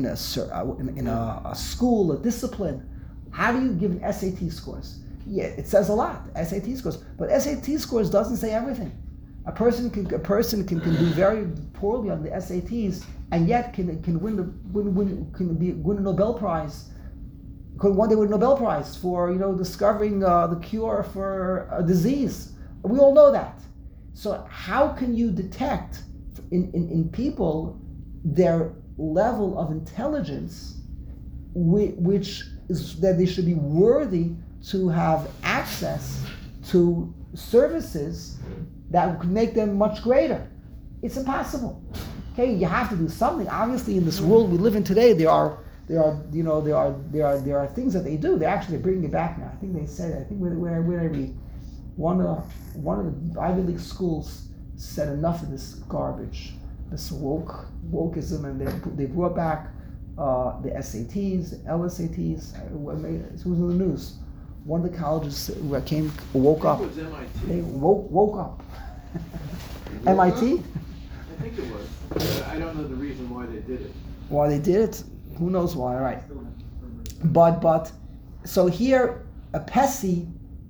a school, a discipline. How do you give an SAT scores? Yeah, it says a lot, SAT scores, but SAT scores doesn't say everything. A person can do very poorly on the SATs and yet can win a Nobel Prize. Could one day win a Nobel Prize for discovering the cure for a disease. We all know that. So how can you detect in people their level of intelligence, which is that they should be worthy to have access to services that could make them much greater? It's impossible. Okay, you have to do something. Obviously, in this world we live in today, there are things that they do. They're bringing it back now. I think they said. I think where I read, one of the Ivy League schools said enough of this garbage, this wokeism, and they brought back the SATs, the LSATs. It was in the news. One of the colleges woke up. I think it was MIT. They woke up. MIT? I think it was. But I don't know the reason why they did it. Why they did it? Who knows why? All right. But so here a pesi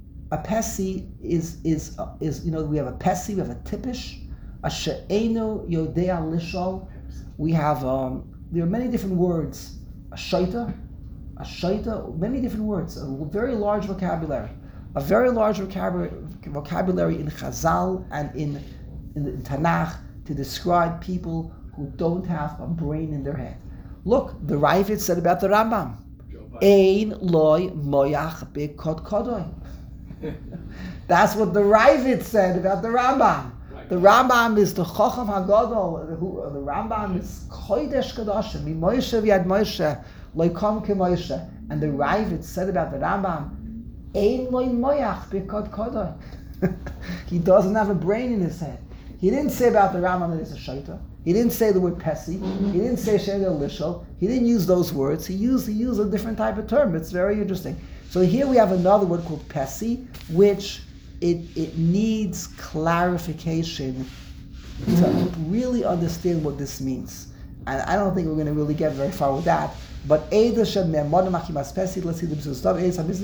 is we have a pesi, we have a tippish, a she'enu yodea lishol. We have there are many different words. A shaita, many different words. A very large vocabulary. A very large vocabulary in Chazal and in the Tanakh to describe people who don't have a brain in their head. Look, the Ravid said about the Rambam, Ein loy moyach bekod kodoy. That's what the Ravid said about the Rambam. The Rambam is the Chacham HaGadol. The Rambam is Chodesh Kadoshim. Mi Moshe v'yad Moshe loikom ke Moshe. And the Ravid said about the Rambam, Ein loy moyach bekod kodoy. He doesn't have a brain in his head. He didn't say about the Rambam that it's a shaita. He didn't say the word pesi. He didn't say shegel lishol. He didn't use those words. He used a different type of term. It's very interesting. So here we have another word called pesi, which it needs clarification to really understand what this means. And I don't think we're going to really get very far with that. But let's see the stuff.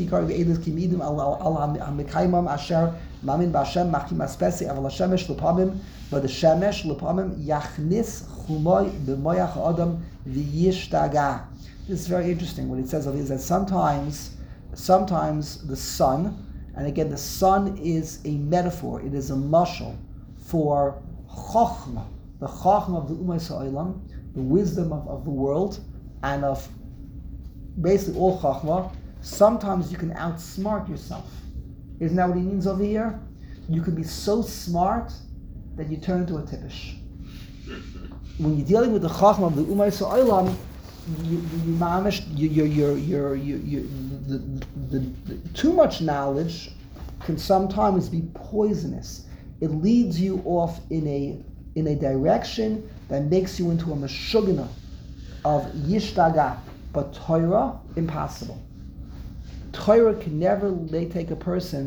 Mamin b'Hashem machimas pesi aval hashemesh l'pamim but the shemesh l'pamim yachnis chumoy b'moyach adam v'yishtaga. This is very interesting. What it says is that sometimes the sun, and again the sun is a metaphor. It is a mashal for chokhmah, the chokhmah of the Ummah Ha'olam, the wisdom of the world, and of basically all chokhmah. Sometimes you can outsmart yourself. Isn't that what he means over here? you can be so smart that you turn into a tippish. When you're dealing with the chachma of the Umay Sa'olam, too much knowledge can sometimes be poisonous. It leads you off in a direction that makes you into a meshugana of yishtaga. But Torah, impossible. Torah can never take a person,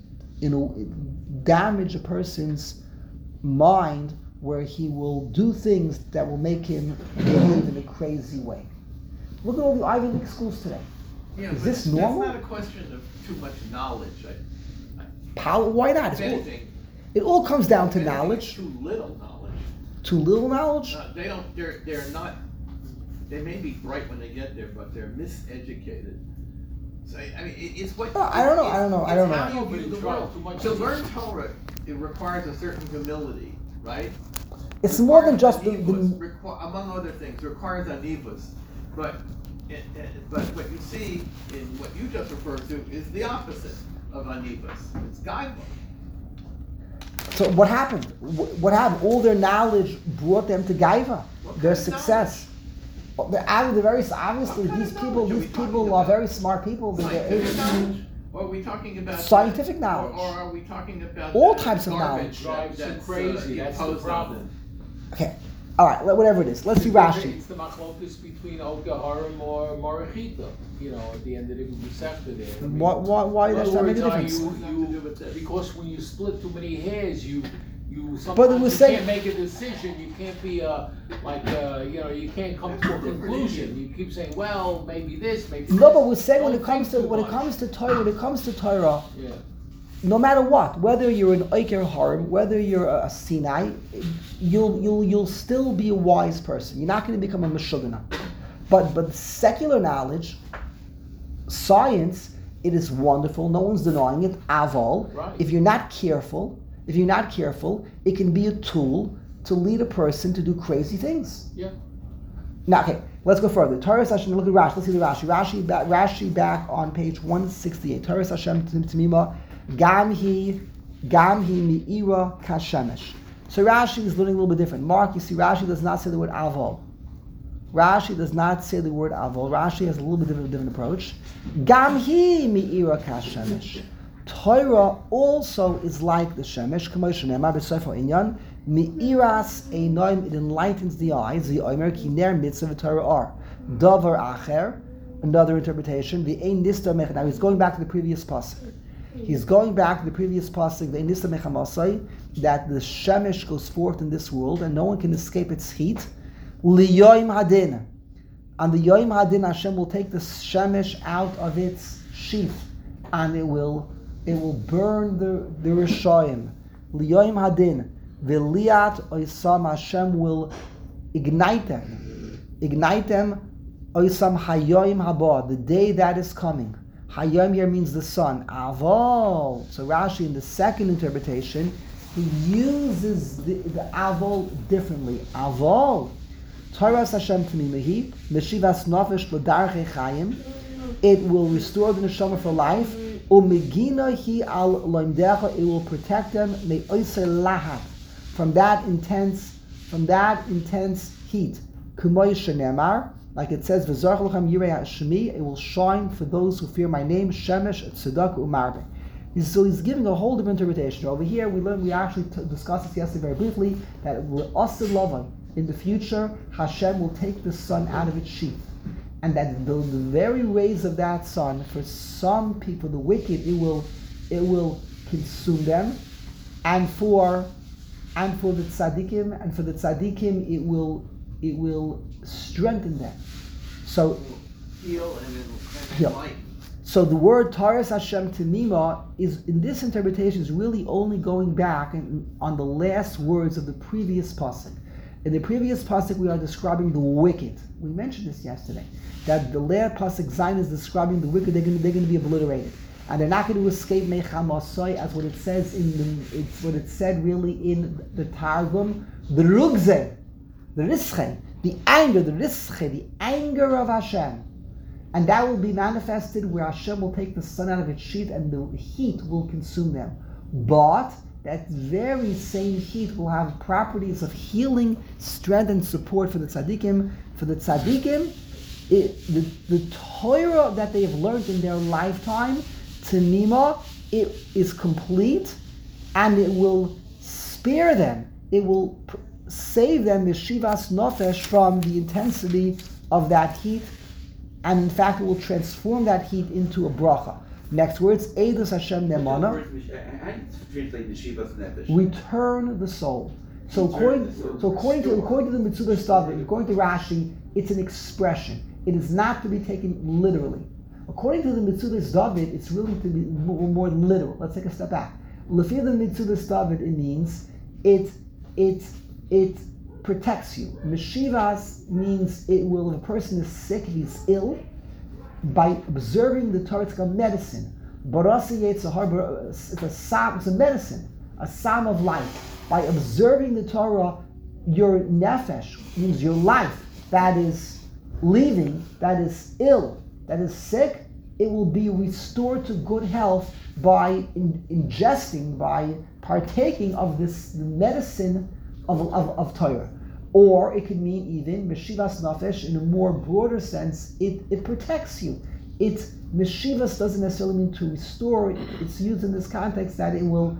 damage a person's mind where he will do things that will make him behave in a crazy way. Look at all the Ivy League schools today. Yeah, Is but this normal? That's not a question of too much knowledge. Why not? If anything, It all comes down to if anything, knowledge. it's too little knowledge. Too little knowledge? They don't. They're not. They may be bright when they get there, but they're miseducated. So I mean, it's what. I don't know. It's how you But view the too much world. To detail. learn Torah, it requires a certain humility, right? It's more than just among other things, requires anivus. But what you see in what you just referred to is the opposite of anivus. It's gaiva. So what happened? What happened? All their knowledge brought them to gaiva, their success. They're obviously these people are very smart people. They're Scientific able knowledge? Or are we talking about Scientific knowledge. Or are we talking about All the types of garbage knowledge. that's, Drives you crazy. That's the imposed on problem. them? Okay, all right, whatever it is. Let's see Rashi. It's the machlokus between Ogaharim or Marachita. At the end of the Gusefta there. I mean, Why in does other that make a words, difference? because when you split too many hairs, you sometimes But it was you saying- can't make a decision. You can't be you can't come to a conclusion. You keep saying, well, maybe this, maybe No, this. but we're saying when Don't it comes think to too much. Torah, Yeah. no matter what, whether you're an Oiker Harim, whether you're a Sinai, you'll still be a wise person. You're not going to become a Meshugana. But secular knowledge, science, it is wonderful. No one's denying it. Aval, Right. if you're not careful, it can be a tool to lead a person to do crazy things. Yeah. Now, okay, let's go further. Torah Hashem, look at Rashi. Let's see the Rashi. Rashi back on page 168. Torah Hashem Timima, Gamhi Mi'ira Kashemesh. So Rashi is learning a little bit different. Mark, you see, Rashi does not say the word avol. Rashi does not say the word avol. Rashi has a little bit of a different approach. Gamhi Mi'ira Kashemesh. Torah also is like the Shemesh. K'moshe Ne'emar b'Sefer Inyan. Mi'iras einoim, it enlightens the eyes. The Omer ki ner mitzvah v'Torah are. Davar acher, another interpretation. The ein nista mech. Now he's going back to the previous pasuk. He's going back to the previous pasuk. The ein nista mechamasai, that the Shemesh goes forth in this world and no one can escape its heat. Liyoim hadin. On the Yoim hadin, Hashem will take the Shemesh out of its sheath and it will burn the Rishayim. Liyoim hadin. V'liat oisam, Hashem will ignite them. Oisam hayoim haba, the day that is coming. Hayoim here means the sun. Avol. So Rashi, in the second interpretation, he uses the avol differently. Avol. Torah Hashem tamimahi, meshivas nafesh l'darchei chayim. It will restore the neshama for life. Umegina hi al loimdecha, it will protect them. Me oisei lahat. From that intense heat. Kumoy shenemar, like it says, V'zarch lochem yirei hashemi, it will shine for those who fear my name, Shemesh, Tzedakah, Umarbe. So he's giving a whole different interpretation. Over here, we actually discussed this yesterday very briefly, that Asid Lavan, in the future, Hashem will take the sun out of its sheath. And that the very rays of that sun, for some people, the wicked, it will consume them, and for the tzaddikim, it will strengthen them. So Heal and Heal. enlighten. So the word Taras Hashem Temima is, in this interpretation, is really only going back on the last words of the previous pasuk. In the previous pasuk, we are describing the wicked. We mentioned this yesterday, that the last pasuk Zayin is describing the wicked. They're going to be obliterated, and they're not going to escape Mechamasoi, as what it says it's what it said really in the Targum, the Rugze, the Rische, the anger, the anger of Hashem. And that will be manifested where Hashem will take the sun out of its sheath and the heat will consume them. But that very same heat will have properties of healing, strength, and support for the tzaddikim. For the tzaddikim, the Torah that they have learned in their lifetime, Tanima, it is complete, and it will spare them. It will save them, Yeshivas Nofesh, from the intensity of that heat, and in fact, it will transform that heat into a bracha. Next words, Eidus Hashem Nemana. How do you translate Yeshivas Nefesh? Return the soul. So according to the Metzudas David, according to Rashi, it's an expression. It is not to be taken literally. According to the Metzudas David, it's really to be more literal. Let's take a step back. Lefi the Metzudas David, it means it protects you. Meshivas means it will, if a person is sick, if he's ill, by observing the Torah, it's like a medicine. Barasi Yetzahar, it's a medicine, a psalm of life. By observing the Torah, your nefesh, means your life, that is leaving, that is ill, that is sick, it will be restored to good health by ingesting, by partaking of this medicine of Torah. Or it could mean even Meshivas Nafesh in a more broader sense, it protects you. Meshivas doesn't necessarily mean to restore, it's used in this context that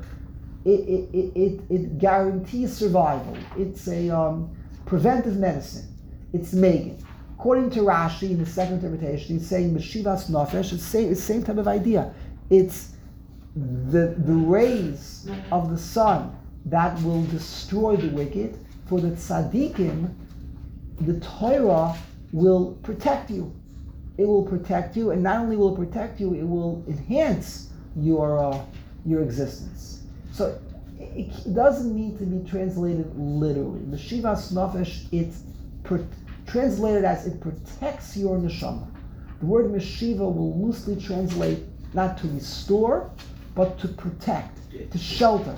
it guarantees survival. It's a preventive medicine. It's Megan. According to Rashi, in the second interpretation, he's saying Meshivas Nafesh, it's the same type of idea. It's the rays of the sun that will destroy the wicked. For the tzaddikim, the Torah will protect you. It will protect you, and not only will it protect you, it will enhance your existence. So it doesn't need to be translated literally. Meshivas Nafesh, it's translated as it protects your neshama. The word Meshiva will loosely translate not to restore, but to protect, to shelter.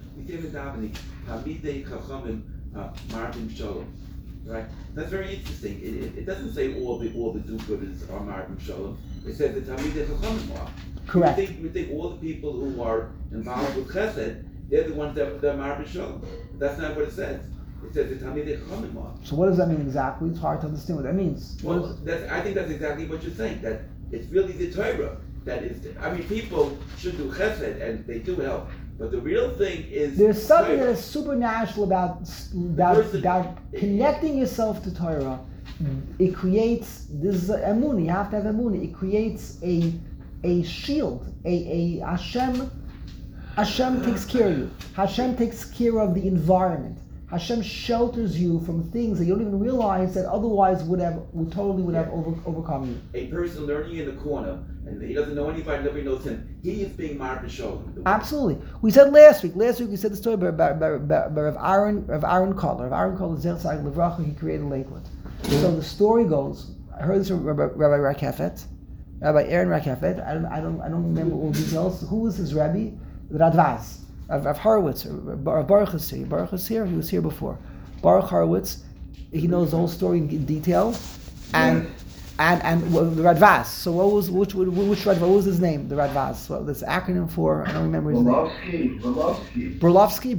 Marvin Shalom, right? That's very interesting. It doesn't say all the do-gooders are Marvin Shalom. It says the Talmidei Chachamim are. Correct. You think all the people who are involved with Chesed, they're the ones that are Marvin Shalom. That's not what it says. It says the Talmidei Chachamim are. So what does that mean exactly? It's hard to understand what that means. Well, I think that's exactly what you're saying. That it's really the Torah that is. People should do Chesed and they do help. But the real thing is there's something that is supernatural about connecting yourself to Torah. It creates this emunah. You have to have emunah. It creates a shield. A Hashem takes care of you. Hashem takes care of the environment. Hashem shelters you from things that you don't even realize that otherwise would have overcome you. A person learning in the corner, and he doesn't know anybody, nobody knows him. He is being marked and shown. Absolutely. We said last week we said the story about Rav Aaron Kotler. Rav Aaron Kotler, Zer Tzaddik Livracha, he created Lakewood. So the story goes, I heard this from Rabbi Rakefet, Rabbi Aaron Rakefet. I don't remember all the details. Who was his Rebbe? Radvaz. Of Horowitz, Baruch Hasir. Baruch Hasir, he was here before. Baruch Horowitz, he knows the whole story in detail, and the Radvaz. So which Radvaz? What was his name? The Radvaz. Well, this acronym for, I don't remember his name. Brulowski.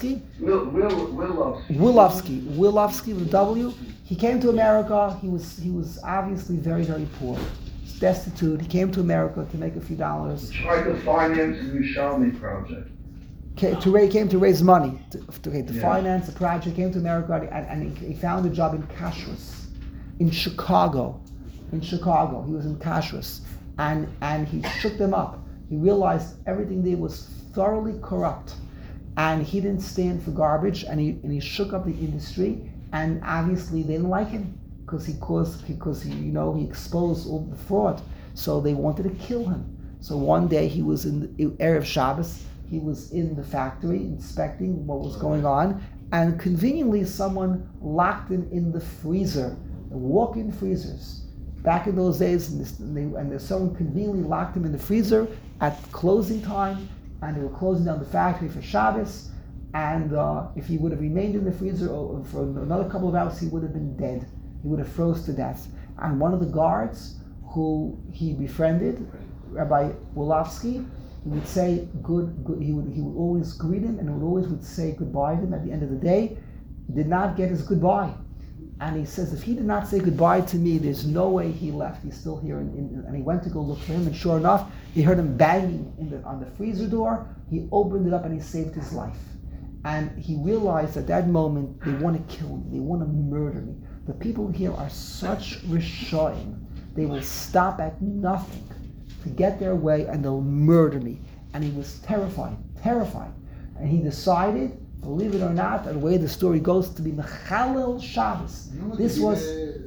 Willovsky with a W. He came to America. He was obviously very, very poor, destitute. He came to America to make a few dollars. Tried to finance the Yerushalmi project. Came to raise money to finance the project. Came to America and he found a job in Kashrus, in Chicago. He was in Kashrus, and he shook them up. He realized everything there was thoroughly corrupt, and he didn't stand for garbage. And he shook up the industry, and obviously they didn't like him because he exposed all the fraud. So they wanted to kill him. So one day he was in the Erev Shabbos. He was in the factory inspecting what was going on, and conveniently someone locked him in the freezer, walk-in freezers. Back in those days, and someone conveniently locked him in the freezer at closing time, and they were closing down the factory for Shabbos, and if he would have remained in the freezer for another couple of hours, he would have been dead. He would have froze to death. And one of the guards who he befriended, Rabbi Wolofsky, He would say good. He would always greet him, and would say goodbye to him at the end of the day. Did not get his goodbye, and he says if he did not say goodbye to me, there's no way he left. He's still here, and he went to go look for him, and sure enough, he heard him banging on the freezer door. He opened it up, and he saved his life. And he realized at that moment they want to kill me, they want to murder me. The people here are such rishoyim. They will stop at nothing to get their way, and they'll murder me. And he was terrified. And he decided, believe it or not, the way the story goes, to be Mechalel Shabbos. This was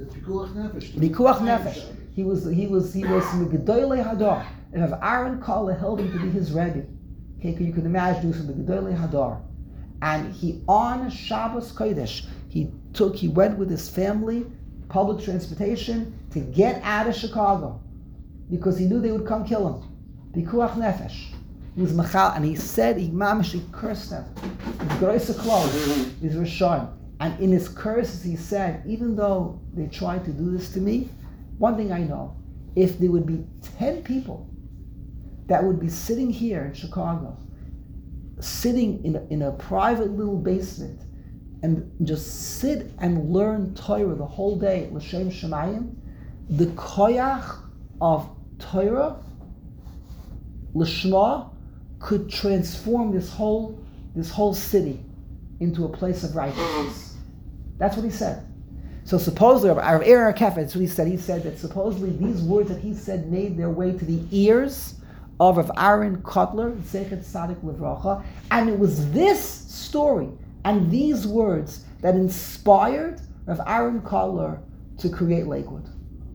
Pikuach Nefesh. He was Megedolei Hadar. And if Aaron Kala held him to be his Rebbe, okay, you can imagine he was from Megedolei Hadar. And he, on Shabbos Kodesh, he went with his family, public transportation, to get out of Chicago, because he knew they would come kill him. Pikuach Nefesh. He was machal, and he said, he cursed them. His groise clothes, his Rishon. And in his curses he said, even though they tried to do this to me, one thing I know, if there would be 10 people that would be sitting here in Chicago, sitting in a private little basement, and just sit and learn Torah the whole day, L'Shem Shemayim, the koyach of Torah, L'Shma, could transform this whole city into a place of righteousness. That's what he said. So supposedly, Rav Aaron Keffer, that's what he said. He said that supposedly these words that he said made their way to the ears of Rav Aaron Kotler, Zechet Tzadik Livracha, and it was this story and these words that inspired Rav Aaron Kotler to create Lakewood.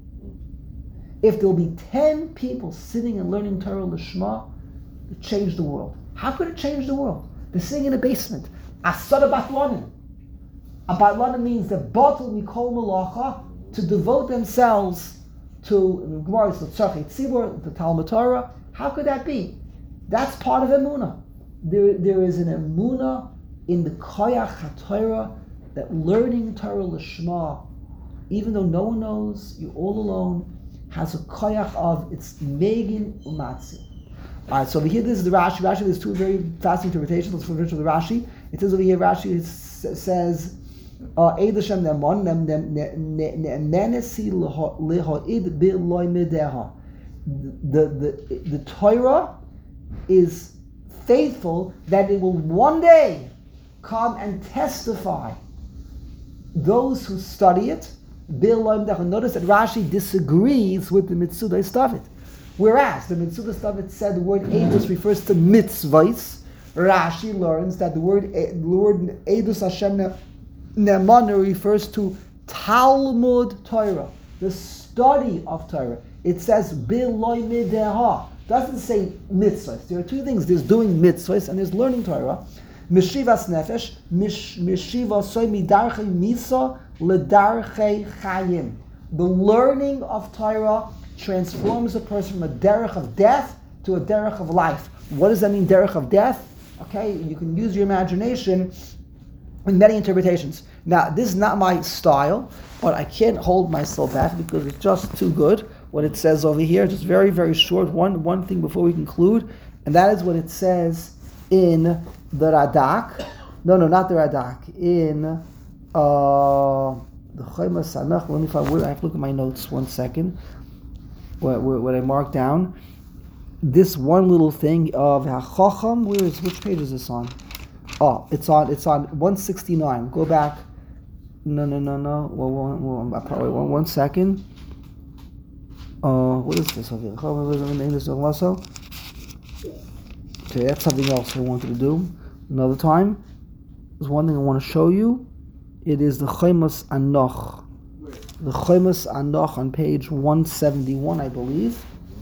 If there'll be 10 people sitting and learning Torah L'Shma, it changed the world. How could it change the world? They're sitting in a basement. Asada Batlanim. A Batlanim means the Batul Mikol Malacha, to devote themselves to Gemara, to Tzarchei Tzibur, to Talmud Torah. How could that be? That's part of Emunah. There is an Emunah in the Koyach HaTorah, that learning Torah L'Shma, even though no one knows, you're all alone, has a Koyach of its Megin Umatzi. Alright, so over here this is the Rashi. There's two very fast interpretations. Let's finish with the Rashi. It says over here, Rashi says, Eid Hashem Ne'eman, Ne'enesi Leho'id B'loi Medeha. The Torah is faithful that it will one day come and testify those who study it. Notice that Rashi disagrees with the Mitzvah Stavit. Whereas the Mitzvah Stavit said the word Eidus refers to mitzvahs, Rashi learns that the word Eidus Hashem Ne'emana refers to Talmud Torah, the study of Torah. It says B'loi Medeha. Doesn't say mitzvahs. There are two things. There's doing mitzvahs and there's learning Torah. Meshivas nefesh, mishiva soy midarchei misa ledarchei chayim. The learning of Torah transforms a person from a derech of death to a derech of life. What does that mean, derech of death? Okay, you can use your imagination in many interpretations. Now, this is not my style, but I can't hold myself back because it's just too good. What it says over here, just very, very short, one thing before we conclude, and that is what it says in the Radak. No, not the Radak. In the Chayma Sanach. Let me find where I have to look at my notes. 1 second. What I marked down. This one little thing of HaChacham. Which page is this on? Oh, it's on 169. Go back. No. Well, probably 1 second. What is this over here? Okay, that's something else I wanted to do another time. There's one thing I want to show you. It is the Chaymas Anoch. The Chaymas Anoch on page 171, I believe.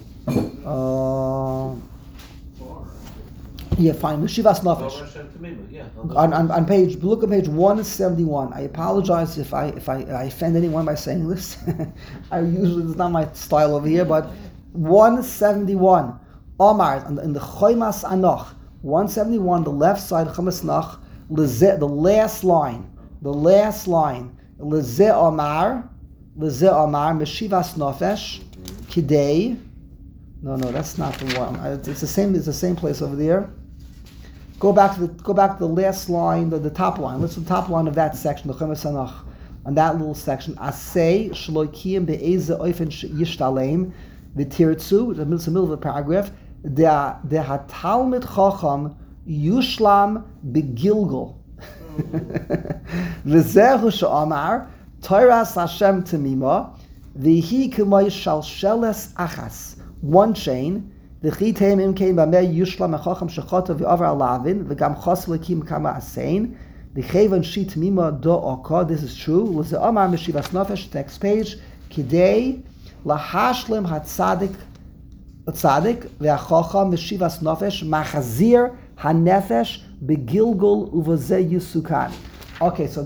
Yeah, fine. Meshivas Nefesh. On page, look at page 171. I apologize if I offend anyone by saying this. It's not my style over here, but 171. Omar, in the Chaymas Anoch, 171, the left side, Chaymas Anoch, the last line, Leze Omar, Meshivas Nefesh, Kidei, No, that's not the one. It's the same. It's the same place over there. Go back to the last line, the top line. What's the top line of that section? The Chomer Sanach, on that little section. Asay shloikiyim be'eze oifen yishtalem v'tirtzu. It's the middle of the paragraph. The hatalmid chacham yushlam begilgul. V'zehu she'amar Toras Hashem Temima v'hi k'moy shalsheles achas. One chain. V'chi teimim came b'mei yushlam echacham shechota v'over alavin v'gam chos lekim kama asein v'chevan shi temima do oka. This is true. L'ze'amar meshivas nefesh. Next page. Kidei lahashlim hatzadik v'achacham meshivas nefesh machazir hanefesh begilgul uvazeh yusukan. Okay, so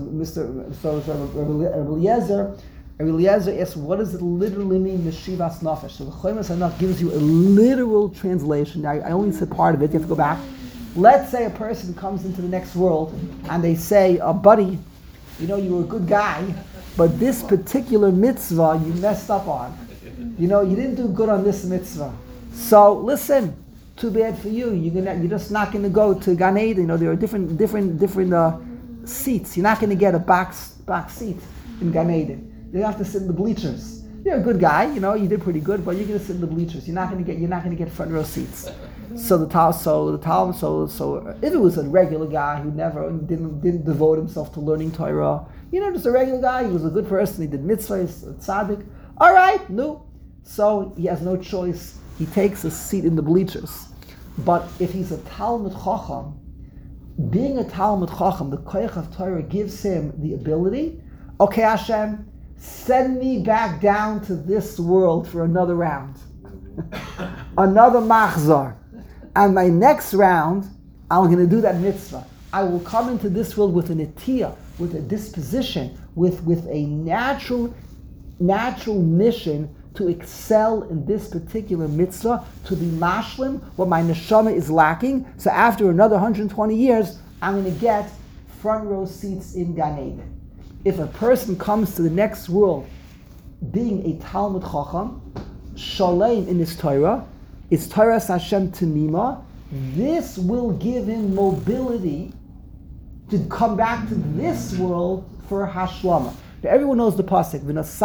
Rabbi Eliezer asks, what does it literally mean, Meshivas Nafesh? So the Chomer Sanach gives you a literal translation. Now, I only said part of it, you have to go back. Let's say a person comes into the next world and they say, buddy, you know, you were a good guy, but this particular mitzvah you messed up on. You know, you didn't do good on this mitzvah. So listen, too bad for you. You're just not going to go to Gan Eden. You know, there are different seats. You're not going to get a box seat in Gan Eden. You have to sit in the bleachers. You're a good guy, you know, you did pretty good, but you're going to sit in the bleachers. You're not going to get front row seats. So if it was a regular guy who never didn't devote himself to learning Torah, you know, just a regular guy, he was a good person, he did mitzvah, he's a tzaddik. All right, no. So he has no choice. He takes a seat in the bleachers. But if he's a Talmud Chacham, being a Talmud Chacham, the Koyach of Torah gives him the ability, okay, Hashem, send me back down to this world for another round. Another machzor. And my next round, I'm going to do that mitzvah. I will come into this world with an etiyah, with a disposition, with a natural mission to excel in this particular mitzvah, to be mashlim, what my neshama is lacking. So after another 120 years, I'm going to get front row seats in Gan Eden. If a person comes to the next world being a Talmud Chacham, shalem in his Torah, it's Toras Hashem Temima, this will give him mobility to come back to this world for Hashlama. Now, everyone knows the pasuk.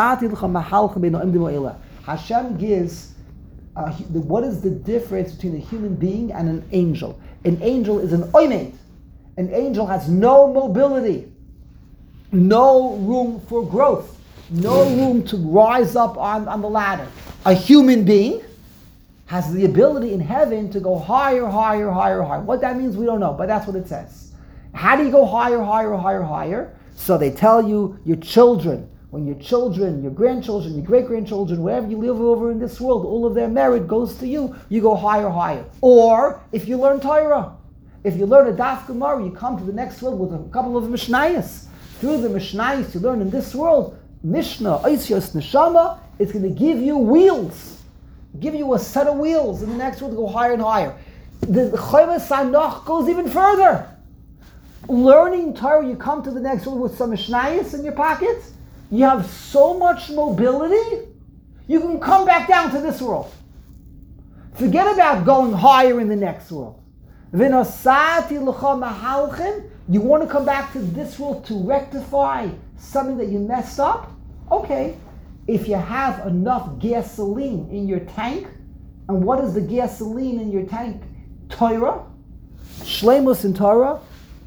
Hashem gives, what is the difference between a human being and an angel? An angel is an oimed. An angel has no mobility, no room for growth, no room to rise up on the ladder. A human being has the ability in heaven to go higher, higher, higher, higher. What that means, we don't know, but that's what it says. How do you go higher, higher, higher, higher? So they tell you, your children, when your children, your grandchildren, your great-grandchildren, wherever you live over in this world, all of their merit goes to you, you go higher, higher. Or, if you learn Torah, if you learn a Daf Gemara, you come to the next world with a couple of Mishnayos. Through the Mishnayos you learn in this world, Mishnah, Oisios Neshama, it's going to give you wheels. Give you a set of wheels in the next world to go higher and higher. The Chomer Sanach goes even further. Learning Torah, you come to the next world with some Mishnayos in your pocket. You have so much mobility, you can come back down to this world. Forget about going higher in the next world. You want to come back to this world to rectify something that you messed up? Okay. If you have enough gasoline in your tank, and what is the gasoline in your tank? Torah, Shleimus in Torah.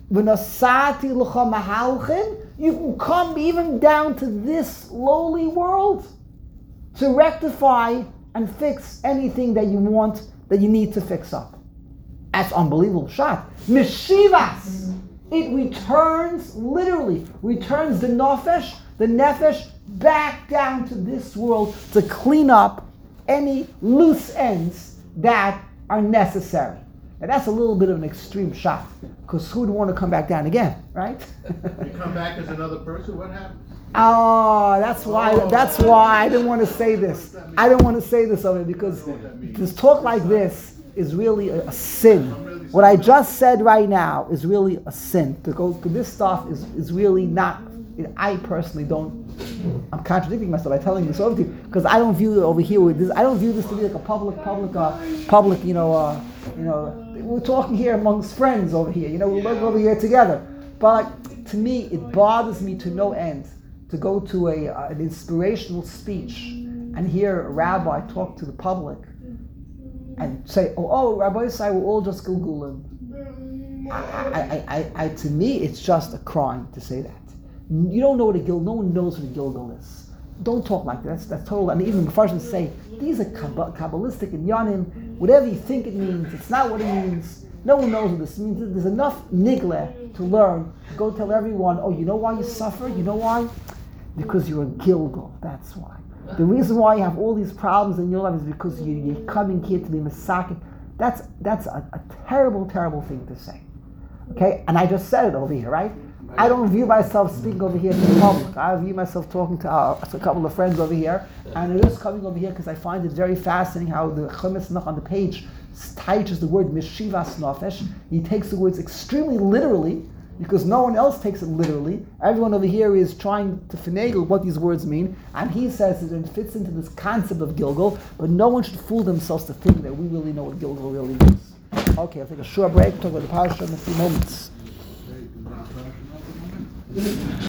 You can come even down to this lowly world to rectify and fix anything that you want, that you need to fix up. That's unbelievable shot. Meshivas. It literally returns the nefesh back down to this world to clean up any loose ends that are necessary. Now that's a little bit of an extreme shot, because who would want to come back down again, right? You come back as another person, what happens? Oh, that's why I didn't want to say this. I didn't want to say this of it, because to talk like this is really a sin. What I just said right now is really a sin. To go, this stuff is really not I personally don't. I'm contradicting myself by telling this over to you because I don't view it over here with this. I don't view this to be like a public. We're talking here amongst friends over here. We're working over here together. But to me, it bothers me to no end to go to an inspirational speech and hear a rabbi talk to the public and say, "Oh, Rabbi Yisai, we're all just Gilgulim." To me, it's just a crime to say that. You don't know what a Gilgul. No one knows what a Gilgul is. Don't talk like that. That's total. And even the Mepharshim say these are kabbalistic and yanim. Whatever you think it means, it's not what it means. No one knows what this means. There's enough nigle to learn. To go tell everyone, "Oh, you know why you suffer? You know why? Because you're a Gilgul. That's why. The reason why you have all these problems in your life is because you're coming here to be masakin." That's a terrible, terrible thing to say. Okay, and I just said it over here, right? I don't view myself speaking over here to the public. I view myself talking to a couple of friends over here, and I'm just coming over here because I find it very fascinating how the Chumash Nach on the page touches the word Meshivas Nafesh. He takes the words extremely literally because no one else takes it literally. Everyone over here is trying to finagle what these words mean, and he says it fits into this concept of Gilgul, but no one should fool themselves to think that we really know what Gilgul really means. Okay, I'll take a short break, talk about the Parsha in a few moments.